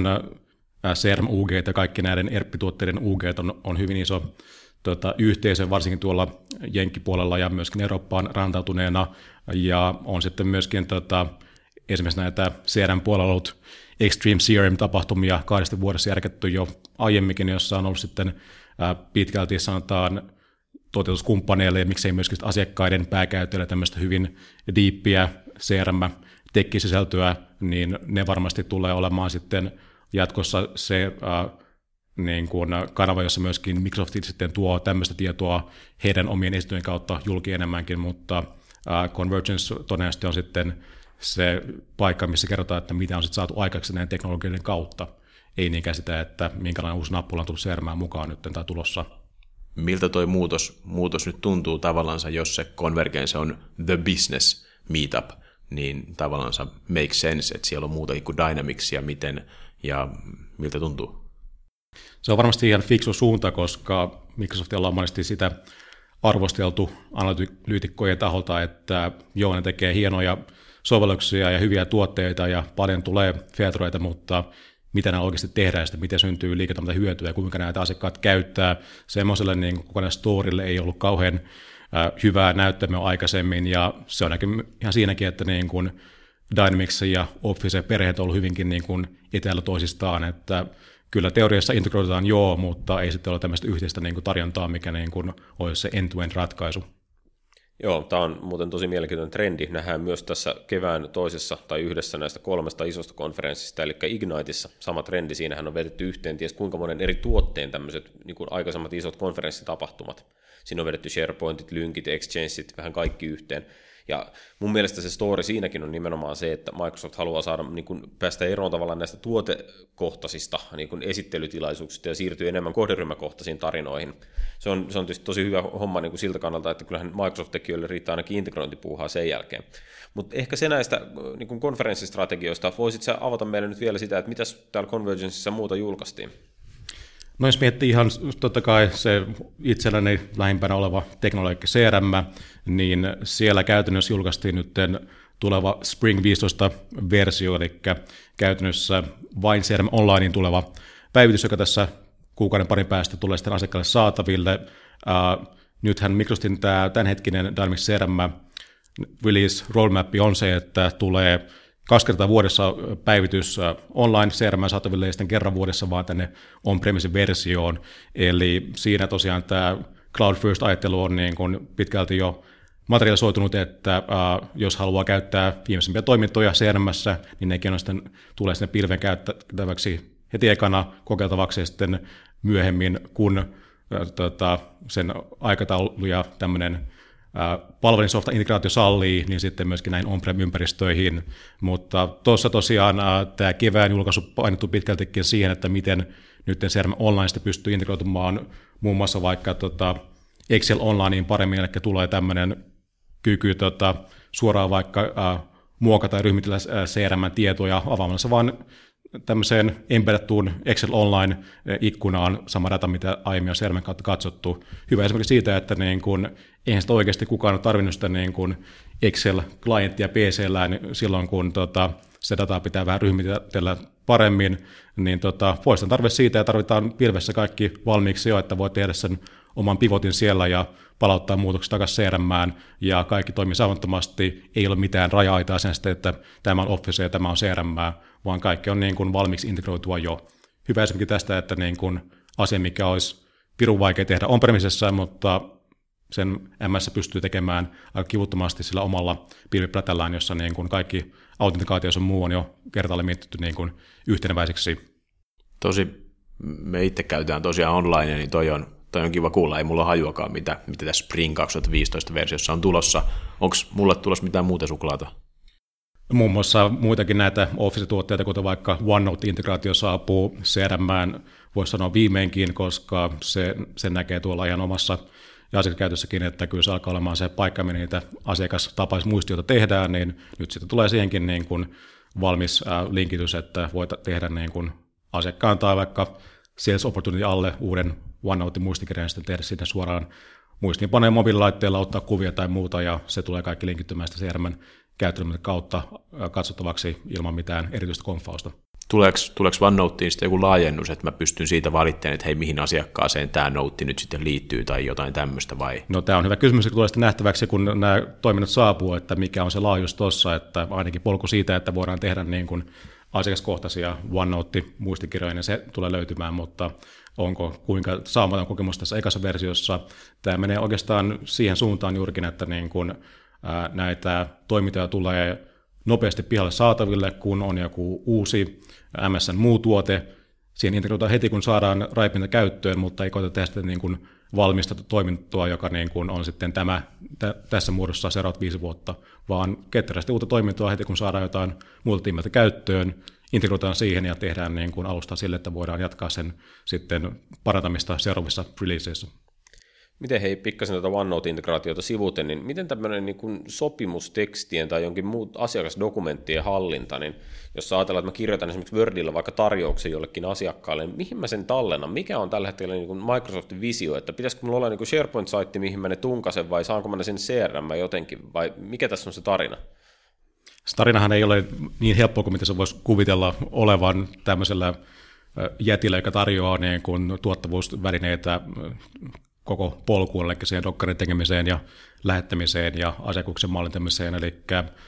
C R M-U G ja kaikki näiden E R P-tuotteiden U G on, on hyvin iso tota, yhteisö, varsinkin tuolla Jenkkipuolella ja myöskin Eurooppaan rantautuneena, ja on sitten myöskin tota, esimerkiksi näitä C R M-puolella ollut Extreme C R M-tapahtumia kahdesta vuodessa järketty jo aiemminkin, jossa on ollut sitten ää, pitkälti sanotaan toteutuskumppaneille ja miksei myöskin asiakkaiden pääkäytöille tämmöistä hyvin diippiä C R M-tekkisisältöä, niin ne varmasti tulee olemaan sitten jatkossa se ää, niin kuin kanava, jossa myöskin Microsoft sitten tuo tämmöistä tietoa heidän omien esityjen kautta julki enemmänkin, mutta ää, Convergence todennäköisesti on sitten se paikka, missä kerrotaan, että mitä on sitten saatu aikaiseksi näiden teknologioiden kautta. Ei niinkään sitä, että minkälainen uusi nappula on tullut C R M:ään mukaan nyt tai tulossa. Miltä toi muutos, muutos nyt tuntuu tavallaan, jos se Convergence on the business meetup, niin tavallaan make sense, että siellä on muutakin kuin Dynamicsia, miten ja miltä tuntuu? Se on varmasti ihan fiksu suunta, koska Microsoftilla on monesti sitä arvosteltu analyytikkojen taholta, että joo, ne tekee hienoja sovelluksia ja hyviä tuotteita ja paljon tulee featureita, mutta mitä nämä oikeasti tehdään ja sitten miten syntyy liiketoiminta hyötyä ja kuinka näitä asiakkaat käyttää. Semmoiselle niin kokonaan storille ei ollut kauhean äh, hyvää näyttämöä aikaisemmin, ja se on näkynyt ihan siinäkin, että niin kuin Dynamics ja Office perheet on ollut hyvinkin niin kuin etäällä toisistaan, että kyllä teoriassa integroitetaan joo, mutta ei sitten ole tämmöistä yhteistä niin kuin tarjontaa, mikä niin kuin olisi se end-to-end ratkaisu. Joo, tämä on muuten tosi mielenkiintoinen trendi. Nähdään myös tässä kevään toisessa tai yhdessä näistä kolmesta isosta konferenssista, eli Igniteissa sama trendi. Siinähän on vedetty yhteen ties kuinka monen eri tuotteen tämmöiset niin kuin aikaisemmat isot konferenssitapahtumat. Siinä on vedetty SharePointit, Lynkit, Exchangeit, vähän kaikki yhteen. Ja mun mielestä se story siinäkin on nimenomaan se, että Microsoft haluaa saada niin kuin päästä eroon tavallaan näistä tuotekohtaisista niin kuin esittelytilaisuuksista ja siirtyä enemmän kohderyhmäkohtaisiin tarinoihin. Se on, se on tietysti tosi hyvä homma niin kuin siltä kannalta, että kyllähän Microsoft-tekijöille riittää ainakin integrointipuuhaa sen jälkeen. Mutta ehkä se näistä niin kuin konferenssistrategioista, voisit sä avata meille nyt vielä sitä, että mitäs täällä Convergenceissa muuta julkaistiin? No jos miettii ihan totta kai se itselläni lähimpänä oleva teknologia C R M, niin siellä käytännössä julkaistiin nyt tuleva Spring viisitoista-versio, eli käytännössä vain C R M Onlinein tuleva päivitys, joka tässä kuukauden parin päästä tulee sitten asiakkaalle saataville. Uh, nythän Microsoftin tämä tämänhetkinen Dynamics C R M release roadmap on se, että tulee kaksi kertaa vuodessa päivitys online C R M saataville ja sitten kerran vuodessa vaan tänne on-premisen versioon. Eli siinä tosiaan tämä Cloud First-ajattelu on niin kuin pitkälti jo materialisoitunut, että uh, jos haluaa käyttää viimeisimpiä toimintoja C R M:ssä, niin nekin on sitten, tulee sinne pilven käyttäväksi heti ekana kokeiltavaksi ja sitten myöhemmin, kun uh, tota, sen aikataulu ja tämmöinen palvelinsoft-integraatio sallii, niin sitten myöskin näin on-prem-ympäristöihin, mutta tuossa tosiaan tämä kevään julkaisu painottuu pitkältikin siihen, että miten nyt C R M Online pystyy integroitumaan muun muassa vaikka tota Excel Onlineen paremmin, eli tulee tämmöinen kyky tota, suoraan vaikka uh, muokata ja ryhmitellä C R M-tietoja avaamassa vaan tämmöiseen embedettuun Excel Online-ikkunaan sama data, mitä aiemmin on C R M:n kautta katsottu. Hyvä esimerkiksi siitä, että niin kun, eihän sitä oikeasti kukaan ole tarvinnut sitä niin kun Excel-klienttia P C:llään silloin, kun tota, se dataa pitää vähän ryhmitellä paremmin, niin tota, poistan tarve siitä ja tarvitaan pilvessä kaikki valmiiksi jo, että voi tehdä sen oman pivotin siellä ja palauttaa muutokset takaisin C R M:ään ja kaikki toimii saumattomasti, ei ole mitään raja-aitaa sen sitten, että tämä on Office ja tämä on C R M, vaan kaikki on niin kuin valmiiksi integroitua jo. Hyvä esimerkki tästä, että niin kuin asia, mikä olisi pirun vaikea tehdä on-premisessä, mutta sen M S pystyy tekemään aika kivuttomasti sillä omalla pilviplätällään, jossa niin kuin kaikki autentikaatio ja muu on jo kertaalle mietitty niin kuin yhteneväiseksi. Tosi, me itse käytetään tosiaan online, niin toi on Toi on kiva kuulla, ei mulla ole hajuakaan, mitä, mitä tässä Spring kaksituhattaviisitoista versiossa on tulossa. Onko mulle tulossa mitään muuta suklaata? Muun muassa muitakin näitä Office-tuotteita, kuten vaikka OneNote-integraatio saapuu C R M:ään, voisi sanoa viimeinkin, koska se, se näkee tuolla ihan omassa ja asiakaskäytössäkin, että kyllä se alkaa olemaan se paikka, minne niitä asiakastapaismuistioita tehdään, niin nyt sitten tulee siihenkin niin kuin valmis linkitys, että voi tehdä niin kuin asiakkaan tai vaikka Sales Opportunity alle uuden OneNote-muistikirjan ja sitten tehdä siitä suoraan muistiinpaneen mobiililaitteella, ottaa kuvia tai muuta, ja se tulee kaikki linkittymään sitä C R M:n käyttöön kautta katsottavaksi ilman mitään erityistä konfausta. Tuleeko, tuleeko OneNoteen sitten joku laajennus, että mä pystyn siitä valittamaan, että hei, mihin asiakkaaseen tämä Note nyt sitten liittyy tai jotain tämmöistä vai? No tämä on hyvä kysymys, kun tulee sitten nähtäväksi, kun nämä toiminnot saapuu, että mikä on se laajuus tuossa, että ainakin polku siitä, että voidaan tehdä niin kuin asiakaskohtaisia OneNote-muistikirjoja, niin se tulee löytymään, mutta onko kuinka saamaton kokemus tässä ekassa versiossa. Tämä menee oikeastaan siihen suuntaan juurikin, että niin kuin, ää, näitä toimintoja tulee nopeasti pihalle saataville, kun on joku uusi M S N muu tuote. Siihen integroidaan heti, kun saadaan raipinta käyttöön, mutta ei koeta tehdä sitä niin kuin valmista toimintoa, joka niin kuin on sitten tämä, t- tässä muodossa seuraavat viisi vuotta, vaan ketterästi uutta toimintoa heti, kun saadaan jotain muuta tiimeltä käyttöön, integroidaan siihen ja tehdään niin kuin alusta sille, että voidaan jatkaa sen sitten parantamista seuraavissa releaseissa. Miten hei, pikkasen tätä OneNote-integraatiota sivuten, niin miten tämmöinen niin kuin sopimustekstien tai jonkin muut asiakasdokumenttien hallinta, niin jos ajatellaan, että mä kirjoitan esimerkiksi Wordilla vaikka tarjouksen jollekin asiakkaalle, niin mihin mä sen tallennan? Mikä on tällä hetkellä niin kuin Microsoftin visio, että pitäisikö mulla olla niin kuin SharePoint-saitti, mihin mä ne tunkasen, vai saanko mä ne sen C R M jotenkin, vai mikä tässä on se tarina? Se tarinahan ei ole niin helppoa kuin mitä se voisi kuvitella olevan tämmöisellä jätillä, joka tarjoaa niin kuin tuottavuusvälineitä koko polkuun, eli siihen Dockerin tekemiseen ja lähettämiseen ja asiakuksen mallintamiseen. Eli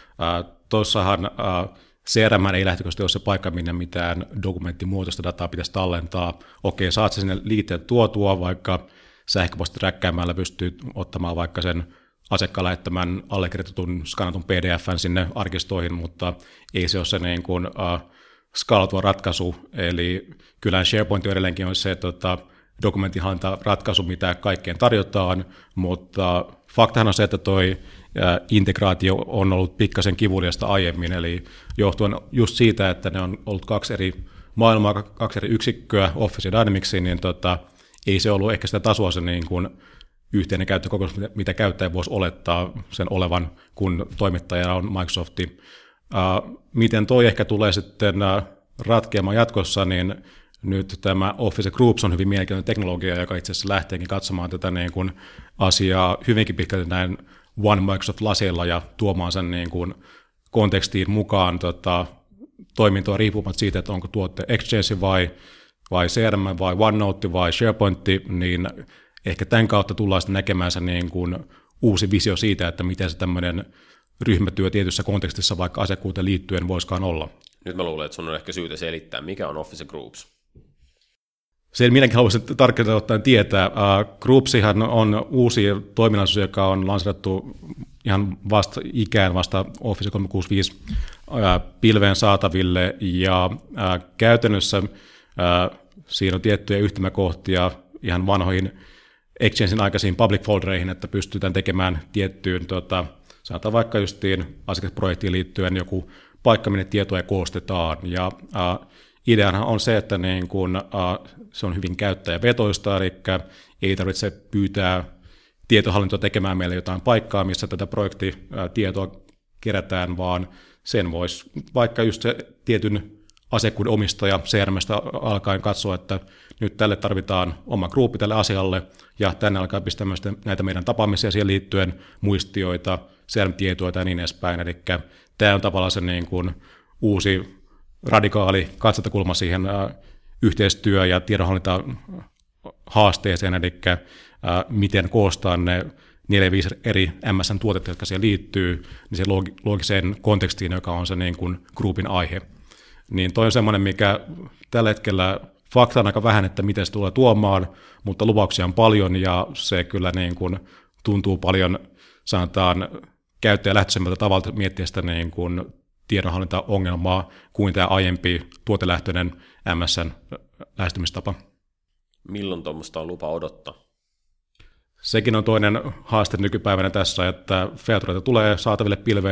tuossahan C R M ei lähtökohtaisesti ole se paikka, minne mitään dokumenttimuotoista dataa pitäisi tallentaa. Okei, saat sinne liitteet tuotua, vaikka sähköpostiräkkäämällä pystyy ottamaan vaikka sen asiakkaan lähettämän allekirjoitetun skanatun P D F:n sinne arkistoihin, mutta ei se ole se niin kuin, uh, skaalautuva ratkaisu. Eli kyllä SharePoint edelleenkin on se tota, dokumentinhallintaratkaisu, mitä kaikkeen tarjotaan, mutta faktahan on se, että toi uh, integraatio on ollut pikkasen kivuliasta aiemmin, eli johtuen just siitä, että ne on ollut kaksi eri maailmaa, kaksi eri yksikköä, Office ja Dynamicsiin, niin tota, ei se ollut ehkä sitä tasoa se niin kuin yhteinen käyttökokemus, mitä käyttäjä voisi olettaa sen olevan, kun toimittajana on Microsofti. Uh, miten toi ehkä tulee sitten uh, ratkeamaan jatkossa, niin nyt tämä Office Groups on hyvin mielenkiintoinen teknologia, joka itse asiassa lähteekin katsomaan tätä niin kuin asiaa hyvinkin pitkälti näin One Microsoft-laseilla ja tuomaan sen niin kuin kontekstiin mukaan tota, toimintoa riippumatta siitä, että onko tuotte Exchange vai, vai C R M vai OneNote vai SharePoint, niin ehkä tämän kautta tullaan sitten näkemään se niin kuin uusi visio siitä, että miten se tämmöinen ryhmätyö tietyssä kontekstissa vaikka asiakkuuteen liittyen voisikaan olla. Nyt mä luulen, että sun on ehkä syytä selittää, mikä on Office Groups. Se minäkin haluaisin tarkemmin ottaen tietää. Uh, Groupsihan on uusi toiminnallisuus, joka on lanserattu ihan vasta ikään vasta Office kolmesataakuusikymmentäviisi uh, pilveen saataville, ja uh, käytännössä uh, siinä on tiettyjä yhtymäkohtia ihan vanhoihin Exchangein aikaisiin public foldereihin, että pystytään tekemään tiettyyn, tota, sanotaan vaikka justiin asiakasprojektiin liittyen joku paikka, minne tietoja koostetaan. Ja uh, ideahan on se, että niin kun, uh, se on hyvin käyttäjävetoista, eli ei tarvitse pyytää tietohallintoa tekemään meille jotain paikkaa, missä tätä projektitietoa kerätään, vaan sen voisi vaikka just se tietyn asiakkuuden omistaja C R M:stä alkaen katsoa, että nyt tälle tarvitaan oma gruppi tälle asialle, ja tänne alkaa pistää myös näitä meidän tapaamisia siihen liittyen, muistioita, C R M-tietoja ja niin edespäin. Eli tämä on tavallaan se niin kuin uusi radikaali katsotakulma siihen ä, yhteistyö- ja tiedonhallinta haasteeseen, eli ä, miten koostaa ne neljä viisi eri M S N-tuotetta, jotka siihen liittyy, niin se loogiseen kontekstiin, joka on se niin kuin groupin aihe. Niin toi on semmoinen, mikä tällä hetkellä fakta on aika vähän, että miten se tulee tuomaan, mutta lupauksia on paljon, ja se kyllä niin kuin tuntuu paljon, sanotaan, käyttäjälähtöisemmältä tavalla miettiä sitä niin kuin tiedonhallintaongelmaa kuin tämä aiempi tuotelähtöinen M S N-lähestymistapa. Milloin tuommoista on lupa odottaa? Sekin on toinen haaste nykypäivänä tässä, että featureita tulee saataville pilveen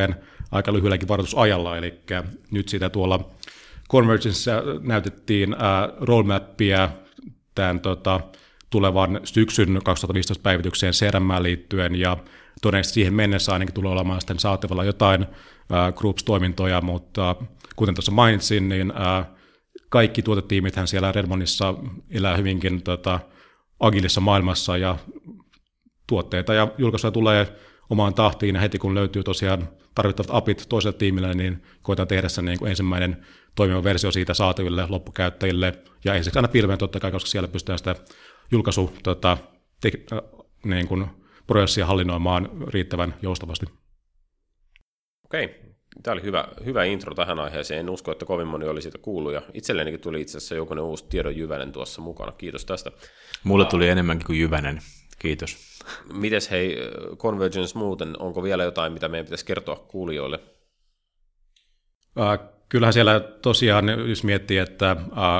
aika lyhyelläkin varoitusajalla, eli nyt sitä tuolla Convergenceissa näytettiin ää, roadmappia tämän tota, tulevan syksyn kaksituhattaviisitoista päivitykseen C R M:ään liittyen, ja todennäköisesti siihen mennessä ainakin tulee olemaan sitten saatavilla jotain ää, Groups-toimintoja, mutta kuten tuossa mainitsin, niin ää, kaikki tuotetiimithän siellä Redmondissa elää hyvinkin tota, agilissa maailmassa, ja tuotteita ja julkaisuja tulee omaan tahtiin, ja heti kun löytyy tosiaan tarvittavat apit toiselle tiimille, niin koetaan tehdä sen niin kuin ensimmäinen toimiva versio siitä saataville loppukäyttäjille, ja ensiksi aina pilveen totta kai, koska siellä pystytään sitä julkaisu tota, te, äh, niin kuin prosessia hallinnoimaan riittävän joustavasti. Okei, tämä oli hyvä, hyvä intro tähän aiheeseen. En usko, että kovin moni oli siitä kuullut, ja itsellenikin tuli itse asiassa jokunen uusi tiedon jyvänen tuossa mukana. Kiitos tästä. Mulle tuli enemmänkin kuin jyvänen. Kiitos. Mites hei, Convergence muuten, onko vielä jotain, mitä meidän pitäisi kertoa kuulijoille? Äh, kyllähän siellä tosiaan, jos miettii, että äh,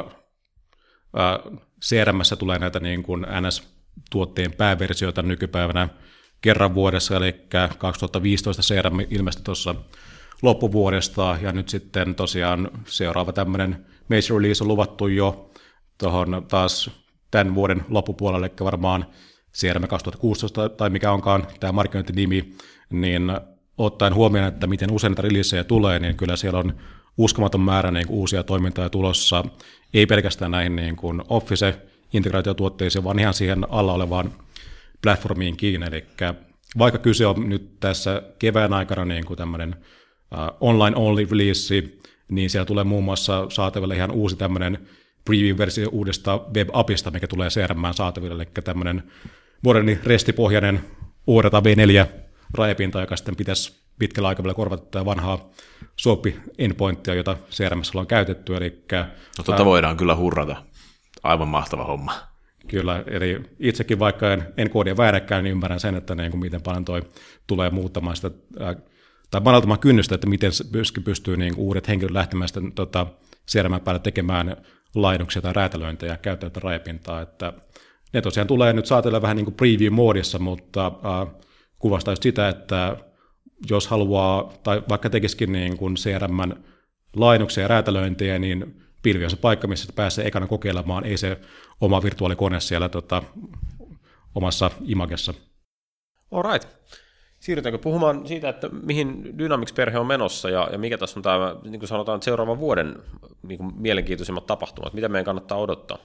äh, C R M:ssä tulee näitä niin kuin N S-tuotteen pääversioita nykypäivänä kerran vuodessa, eli kaksituhattaviisitoista C R M ilmestyi tuossa loppuvuodesta, ja nyt sitten tosiaan seuraava tämmöinen major release on luvattu jo tuohon taas tämän vuoden loppupuolelle, eli varmaan C R M kaksituhattakuusitoista tai mikä onkaan tämä markkinointinimi, niin ottaen huomioon, että miten usein näitä releasejä tulee, niin kyllä siellä on uskomaton määrä niin kuin uusia toimintoja tulossa, ei pelkästään näihin niin kuin Office-integraatiotuotteisiin, vaan ihan siihen alla olevaan platformiin kiinni. Eli vaikka kyse on nyt tässä kevään aikana niin kuin tämmöinen uh, online-only release, niin siellä tulee muun muassa saataville ihan uusi tämmöinen preview-versio uudesta web-appista, mikä tulee C R M:ään saataville, eli tämmöinen moderni restipohjainen O R T V neljä rajapinta, joka sitten pitäisi pitkällä aikavälillä korvata tätä vanhaa S O A P-endpointtia, jota C R M:ssä on käytetty. Eli, no tuota voidaan kyllä hurrata. Aivan mahtava homma. Kyllä, eli itsekin vaikka en, en koodia vääräkään, niin ymmärrän sen, että niin kuin miten paljon toi tulee muuttamaan sitä, ää, tai madaltamaan kynnystä, että miten pystyy, pystyy niin uudet henkilöt lähtemään sitten tota, C R M:n päälle tekemään lainuksia tai räätälöintejä käyttää tätä rajapintaa, että ne tosiaan tulee nyt saatella vähän niin kuin preview-moodissa, mutta äh, kuvastaa just sitä, että jos haluaa, tai vaikka tekisikin niin kuin C R M:n lainuksia ja räätälöintejä, niin pilvi on se paikka, missä pääsee ekana kokeilemaan, ei se oma virtuaalikone siellä tota, omassa imagessa. All right. Siirrytäänkö puhumaan siitä, että mihin Dynamics-perhe on menossa ja, ja mikä tässä on tämä, niin kuin sanotaan, seuraavan vuoden niin kuin mielenkiintoisimmat tapahtumat, mitä meidän kannattaa odottaa?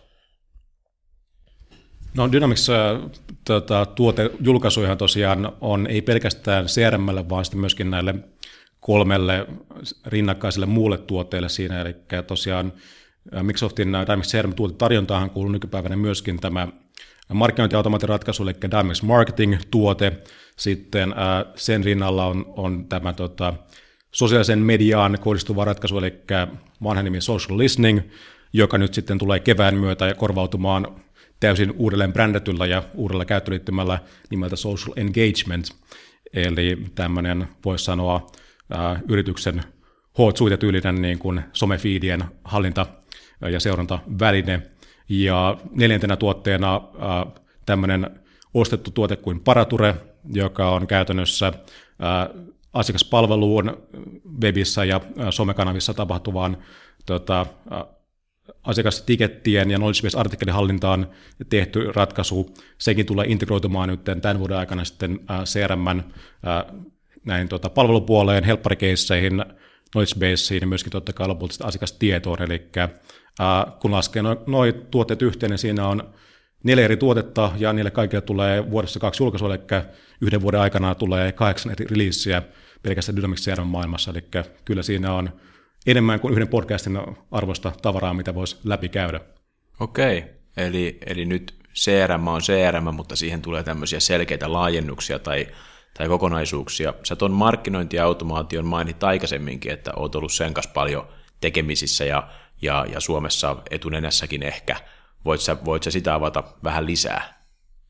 No Dynamics tota, tuotejulkaisujahan tosiaan on ei pelkästään C R M:lle, vaan sitten myöskin näille kolmelle rinnakkaiselle muulle tuotteille siinä, eli tosiaan Microsoftin Dynamics C R M-tuotetarjontaahan kuuluu nykypäivänä myöskin tämä markkinointiautomaatiratkaisu, eli Dynamics Marketing-tuote. Sitten ää, sen rinnalla on, on tämä tota, sosiaalisen mediaan kohdistuva ratkaisu, eli vanha nimi Social Listening, joka nyt sitten tulee kevään myötä korvautumaan täysin uudelleen brändätyllä ja uudella käyttöliittymällä nimeltä Social Engagement, eli tämmöinen, voisi sanoa, ää, yrityksen Hootsuite-tyylinen niin kuin somefiidien hallinta- ja seurantaväline. Ja neljäntenä tuotteena ää, tämmöinen ostettu tuote kuin Parature, joka on käytännössä ää, asiakaspalveluun webissä ja ää, somekanavissa tapahtuvaan tota, ää, asiakastikettien ja knowledge base artikkelihallintaan tehty ratkaisu. Sekin tulee integroitumaan nyt tämän vuoden aikana sitten ää, C R M:n ää, näin tota, palvelupuoleen, helpparikeisseihin, knowledge baseihin ja myöskin totta kai lopulta asiakastietoon. Eli ää, kun laskee nuo noi tuotteet yhteen, niin siinä on neljä eri tuotetta, ja niille kaikille tulee vuodessa kaksi julkaisua, eli yhden vuoden aikana tulee kahdeksan eri releaseä pelkästään Dynamics C R M-maailmassa, eli kyllä siinä on enemmän kuin yhden podcastin arvosta tavaraa, mitä voisi läpikäydä. Okei, eli, eli nyt C R M on C R M, mutta siihen tulee tämmöisiä selkeitä laajennuksia tai, tai kokonaisuuksia. Sä tuon markkinointiautomaation mainit aikaisemminkin, että oot ollut sen kanssa paljon tekemisissä ja, ja, ja Suomessa etunenässäkin ehkä. Voit sä, voit sä sitä avata vähän lisää?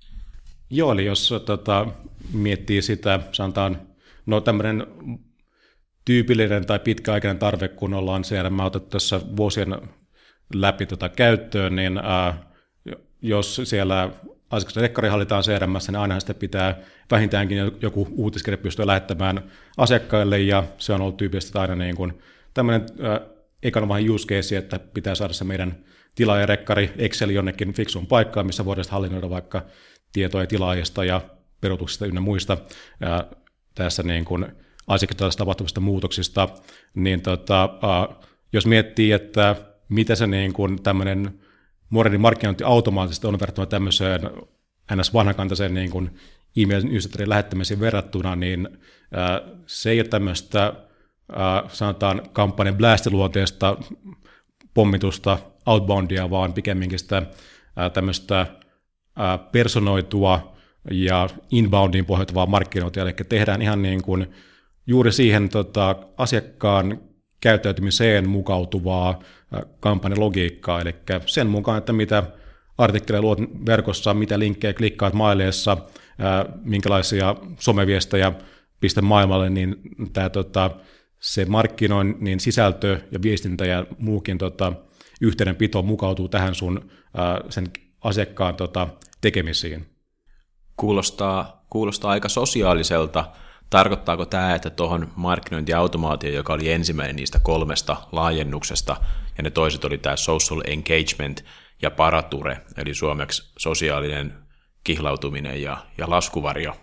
Joo, eli jos tota, miettii sitä, sanotaan, no tämmöinen tyypillinen tai pitkäaikainen tarve, kun ollaan C R M otettu tässä vuosien läpi tota käyttöön, niin ää, jos siellä asiakkaan rekkari hallitaan C R M:ssä, niin ainahan sitä pitää vähintäänkin joku uutiskirja pystyä lähettämään asiakkaille, ja se on ollut tyypillisesti aina niin kuin tämmöinen äh, ekana vain use case, että pitää saada se meidän tilaajarekkari Excel jonnekin fiksuun paikkaan, missä voidaan hallinnoida vaikka tietoja tilaajista ja peruutuksista ynnä muista ja tässä niin kuin asiakkaille tapahtuvista muutoksista, niin tota, äh, jos miettii, että mitä se niin kuin tämmöinen moderni markkinointi automaattisesti on verrattuna tämmöiseen ns. Vanhakantaiseen niin kuin e-mail-newsletterin lähettämiseen verrattuna, niin äh, se ei ole tämmöistä äh, sanotaan kampanjan blast-luonteesta pommitusta outboundia, vaan pikemminkin sitä äh, tämmöistä äh, personoitua ja inboundiin pohjautuvaa markkinointia, eli tehdään ihan niin kuin juuri siihen tota, asiakkaan käyttäytymiseen mukautuvaa kampanjalogiikkaa, eli sen mukaan, että mitä artikkeleja luot verkossa, mitä linkkejä klikkaat maileessa, minkälaisia someviestejä pistä maailmalle, niin tämä, tota, se markkinoinnin sisältö ja viestintä ja muukin tota, yhteydenpito mukautuu tähän sun sen asiakkaan tota, tekemisiin. Kuulostaa, kuulostaa aika sosiaaliselta. Tarkoittaako tämä, että tuohon markkinointiautomaatio, joka oli ensimmäinen niistä kolmesta laajennuksesta, ja ne toiset oli tämä social engagement ja parature, eli suomeksi sosiaalinen kihlautuminen ja, ja laskuvarjo,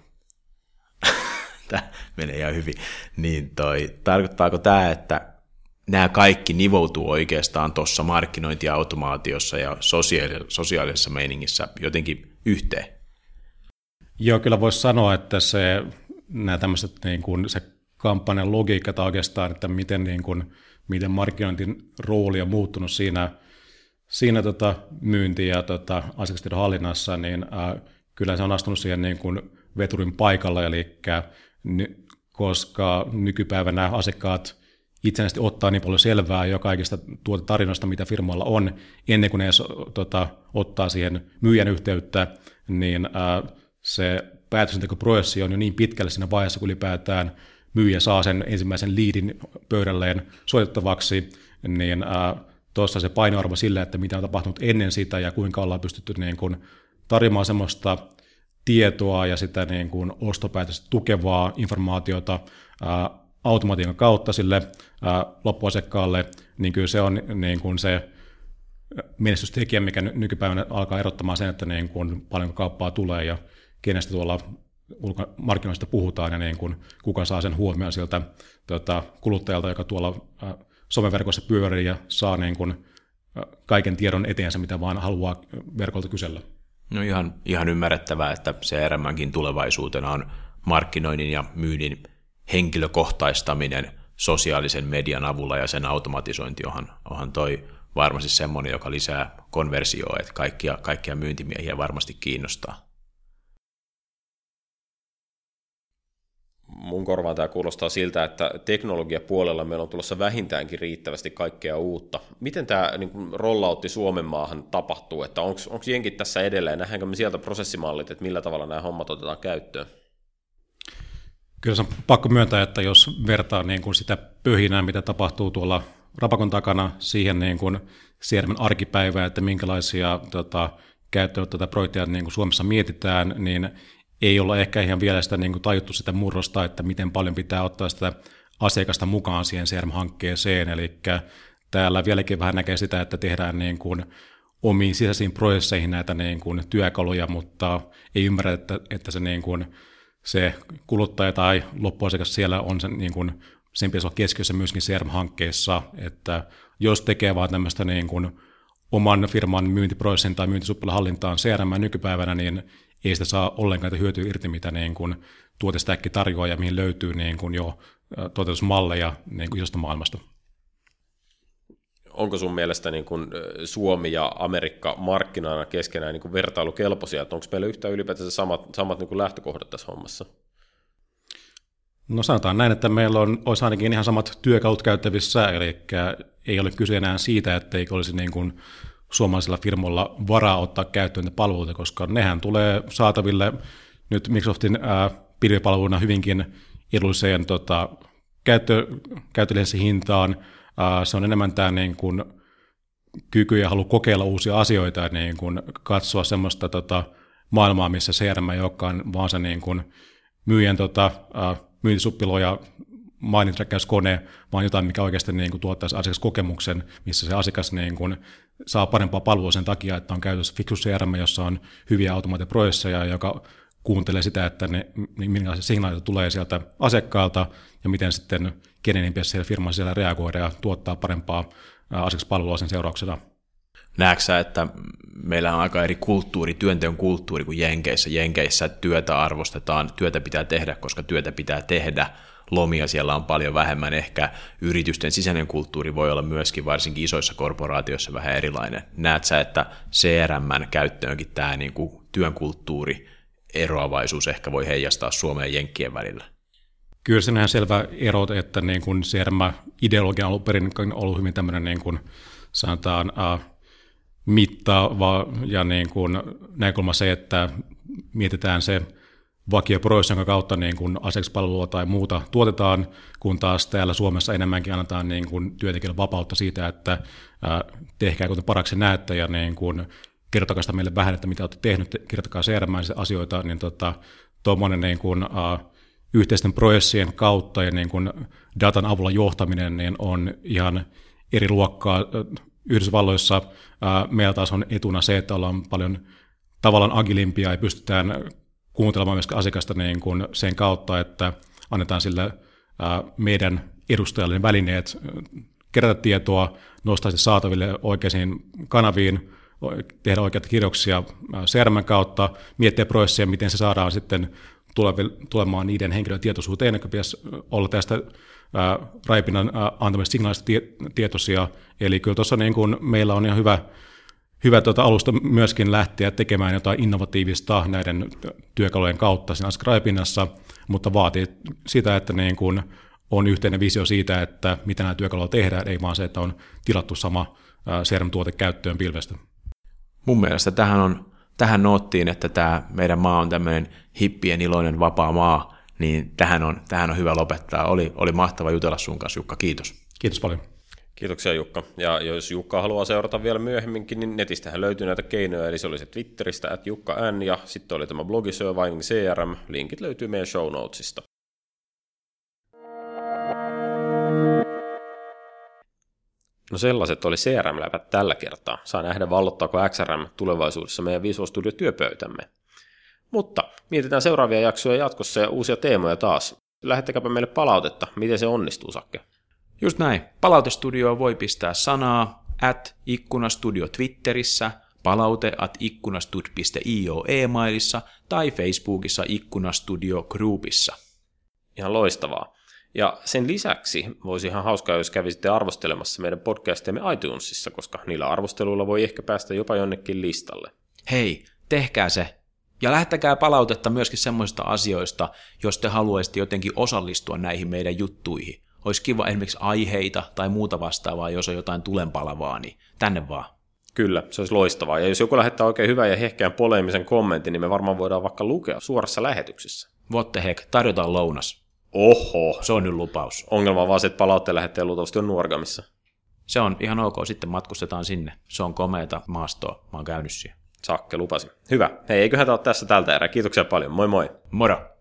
tämä menee ihan hyvin, niin toi, tarkoittaako tämä, että nämä kaikki nivoutuu oikeastaan tuossa markkinointiautomaatiossa ja sosiaali- sosiaalisessa meiningissä jotenkin yhteen? Joo, kyllä voisi sanoa, että se nämä tämmöiset niin kuin se kampanjan logiikka tai oikeastaan, että miten, niin kuin, miten markkinointin rooli on muuttunut siinä, siinä tota, myynti- ja tota, asiakastiedon hallinnassa, niin äh, kyllä se on astunut siihen niin kuin veturin paikalla, eli ny, koska nykypäivänä asiakkaat itsenäisesti ottaa niin paljon selvää jo kaikista tuotetarinoista, mitä firmalla on, ennen kuin ne edes tota, ottaa siihen myyjän yhteyttä, niin äh, se päätöksentekoprosessi on jo niin pitkälle siinä vaiheessa, kun ylipäätään myyjä saa sen ensimmäisen liidin pöydälleen soitettavaksi, niin äh, tuossa se painoarvo sillä, että mitä on tapahtunut ennen sitä ja kuinka ollaan pystytty niin kuin tarjoamaan semmoista tietoa ja sitä niin kuin ostopäätöstä tukevaa informaatiota äh, automatiikan kautta sille äh, loppuasiakkaalle, niin kyllä se on niin kuin se menestystekijä, mikä nykypäivänä alkaa erottamaan sen, että niin kuin paljonko kauppaa tulee ja kenestä tuolla markkinoista puhutaan ja niin kuin kuka saa sen huomioon sieltä tuota, kuluttajalta, joka tuolla äh, someverkossa pyörii ja saa niin kuin, äh, kaiken tiedon eteensä, mitä vaan haluaa verkolta kysellä. No ihan, ihan ymmärrettävää, että C R M:nkin tulevaisuutena on markkinoinnin ja myynnin henkilökohtaistaminen sosiaalisen median avulla ja sen automatisointi onhan, onhan toi varmasti semmoinen, joka lisää konversioa, että kaikkia, kaikkia myyntimiehiä varmasti kiinnostaa. Mun korvaan tämä kuulostaa siltä, että teknologiapuolella meillä on tulossa vähintäänkin riittävästi kaikkea uutta. Miten tämä niin kuin rolloutti Suomen maahan tapahtuu? Että onko jenkit tässä edelleen? Nähdäänkö me sieltä prosessimallit, että millä tavalla nämä hommat otetaan käyttöön? Kyllä se on pakko myöntää, että jos vertaa niin kuin sitä pöhinää, mitä tapahtuu tuolla rapakon takana siihen niin kuin C R M:n arkipäivää, että minkälaisia tota, käyttöön tätä projektia niin kuin Suomessa mietitään, niin ei olla ehkä ihan vielä sitä niin kuin tajuttu sitä murrosta, että miten paljon pitää ottaa sitä asiakasta mukaan siihen C R M-hankkeeseen, eli täällä vieläkin vähän näkee sitä, että tehdään niin kuin omiin sisäisiin prosesseihin näitä niin kuin työkaluja, mutta ei ymmärrä, että, että se, niin kuin, se kuluttaja tai loppuasiakas siellä on sen, niin kuin, sen pitäisi olla keskiössä myöskin C R M-hankkeessa, että jos tekee vaan tämmöistä niin kuin oman firman myyntiprosessin tai myyntisuppilla hallintaan C R M nykypäivänä, niin ei sitä saa ollenkaan hyötyä irti, mitä niin kuin tuotestackki tarjoaa ja mihin löytyy niin kuin jo toteutusmalleja niin kuin isosta maailmasta. Onko sun mielestä niin kuin Suomi ja Amerikka markkinoina keskenään niin kuin vertailukelpoisia, että onko meillä yhtään ylipäätään samat, samat niin kuin lähtökohdat tässä hommassa? No sanotaan näin, että meillä on, olisi ainakin ihan samat työkalut käyttävissä, eli ei ole kyse enää siitä, että eikö olisi niin kuin suomalaisilla firmoilla varaa ottaa käyttöön ne palveluita, koska nehän tulee saataville nyt Microsoftin ää, pilvipalveluna hyvinkin edulliseen tota, käyttö, käytölliseen hintaan. Ää, se on enemmän tämä niin kuin, kyky ja halu kokeilla uusia asioita ja niin kuin, katsoa semmoista tota, maailmaa, missä C R M ei olekaan vaan se niin kuin myyjän tota, äh, myyntisuppilo ja mainiträkkäyskone, vaan jotain, mikä oikeasti niin kuin tuottaisi asiakaskokemuksen, missä se asiakas niin kuin saa parempaa palvelua sen takia, että on käytössä fiksu C R M, jossa on hyviä automaattiprosesseja, joka kuuntelee sitä, että ne, minkälaisia signaaleita tulee sieltä asiakkaalta ja miten sitten kenen pitäisi siellä firman siellä reagoida ja tuottaa parempaa asiakaspalvelua sen seurauksena. Näetkö sä, että meillä on aika eri kulttuuri, työnteon kulttuuri kuin Jenkeissä. Jenkeissä työtä arvostetaan, työtä pitää tehdä, koska työtä pitää tehdä. Lomia siellä on paljon vähemmän. Ehkä yritysten sisäinen kulttuuri voi olla myöskin varsinkin isoissa korporaatioissa vähän erilainen. Näet sä, että C R M:n käyttöönkin tämä niin kuin työn kulttuuri, eroavaisuus ehkä voi heijastaa Suomen ja Jenkkien välillä? Kyllä se on selvä ero, että niin kuin C R M-ideologia on ollut perin ollut hyvin tämmöinen niin kuin sanotaan uh, mittaava ja niin kuin näkökulma se, että mietitään se vakioprosessi, jonka kautta niin kuin asiakaspalvelua tai muuta tuotetaan, kun taas täällä Suomessa enemmänkin annetaan niin kuin työntekijöille vapautta siitä, että uh, tehkää kuten paraksi näette ja niin kuin kertokaa sitä meille vähän, että mitä olette tehnyt, kirjoittakaa C R M asioita, niin tota, tuommoinen niin kuin, uh, yhteisten prosessien kautta ja niin kuin datan avulla johtaminen niin on ihan eri luokkaa. Yhdysvalloissa uh, meillä taas on etuna se, että ollaan paljon tavallaan agilimpia ja pystytään kuuntelemaan myös asiakasta niin kuin sen kautta, että annetaan sille uh, meidän edustajalle välineet kerätä tietoa, nostaa se saataville oikeisiin kanaviin, tehdä oikeita kirjouksia C R M:n kautta, miettiä prosessia, miten se saadaan sitten tulemaan niiden henkilöiden tietoisuuteen, jotka pitäisi olla tästä ää, raipinnan ää, antamista signaalista tie, tietoisia. Eli kyllä tuossa niin kuin meillä on ihan hyvä, hyvä tuota alusta myöskin lähteä tekemään jotain innovatiivista näiden työkalujen kautta siinä raipinnassa, mutta vaatii sitä, että niin kuin on yhteinen visio siitä, että mitä nämä työkaluja tehdään, ei vaan se, että on tilattu sama ää, C R M-tuote käyttöön pilvestä. Mun mielestä tähän, on, tähän noottiin, että tämä meidän maa on tämmöinen hippien iloinen vapaa maa, niin tähän on, tähän on hyvä lopettaa. Oli, oli mahtava jutella sun kanssa, Jukka. Kiitos. Kiitos paljon. Kiitoksia Jukka. Ja jos Jukka haluaa seurata vielä myöhemminkin, niin netistähän löytyy näitä keinoja, eli se oli se Twitteristä, at Jukka N, ja sitten oli tämä blogi Surviving C R M. Linkit löytyy meidän show notesista. No sellaiset oli C R M-läpät tällä kertaa. Saa nähdä, vallottaako X R M tulevaisuudessa meidän Visual Studio työpöytämme. Mutta mietitään seuraavia jaksoja jatkossa ja uusia teemoja taas. Lähettäkääpä meille palautetta, miten se onnistuu, Sakke. Just näin. Palautestudioon voi pistää sanaa at ikkunastudio Twitterissä, palaute at ikkunastud piste io e-mailissa tai Facebookissa Ikkunastudio Groupissa. Ihan loistavaa. Ja sen lisäksi voisi ihan hauskaa, jos kävisitte arvostelemassa meidän podcastiamme iTunesissa, koska niillä arvosteluilla voi ehkä päästä jopa jonnekin listalle. Hei, tehkää se. Ja lähettäkää palautetta myöskin semmoisista asioista, jos te haluaisitte jotenkin osallistua näihin meidän juttuihin. Olisi kiva esimerkiksi aiheita tai muuta vastaavaa, jos on jotain tulenpalavaa, niin tänne vaan. Kyllä, se olisi loistavaa. Ja jos joku lähettää oikein hyvän ja hehkeän poleemisen kommentin, niin me varmaan voidaan vaikka lukea suorassa lähetyksessä. What the heck, tarjotaan lounas. Oho. Se on nyt lupaus. Ongelma on vaan se, että palautteen lähettäjä luultavasti on Nuorgamissa. Se on ihan ok, sitten matkustetaan sinne. Se on komeata maastoa, mä oon käynyt siellä. Sakke lupasi. Hyvä. Hei, eiköhän tämä ole tässä tältä erää. Kiitoksia paljon. Moi moi. Moro.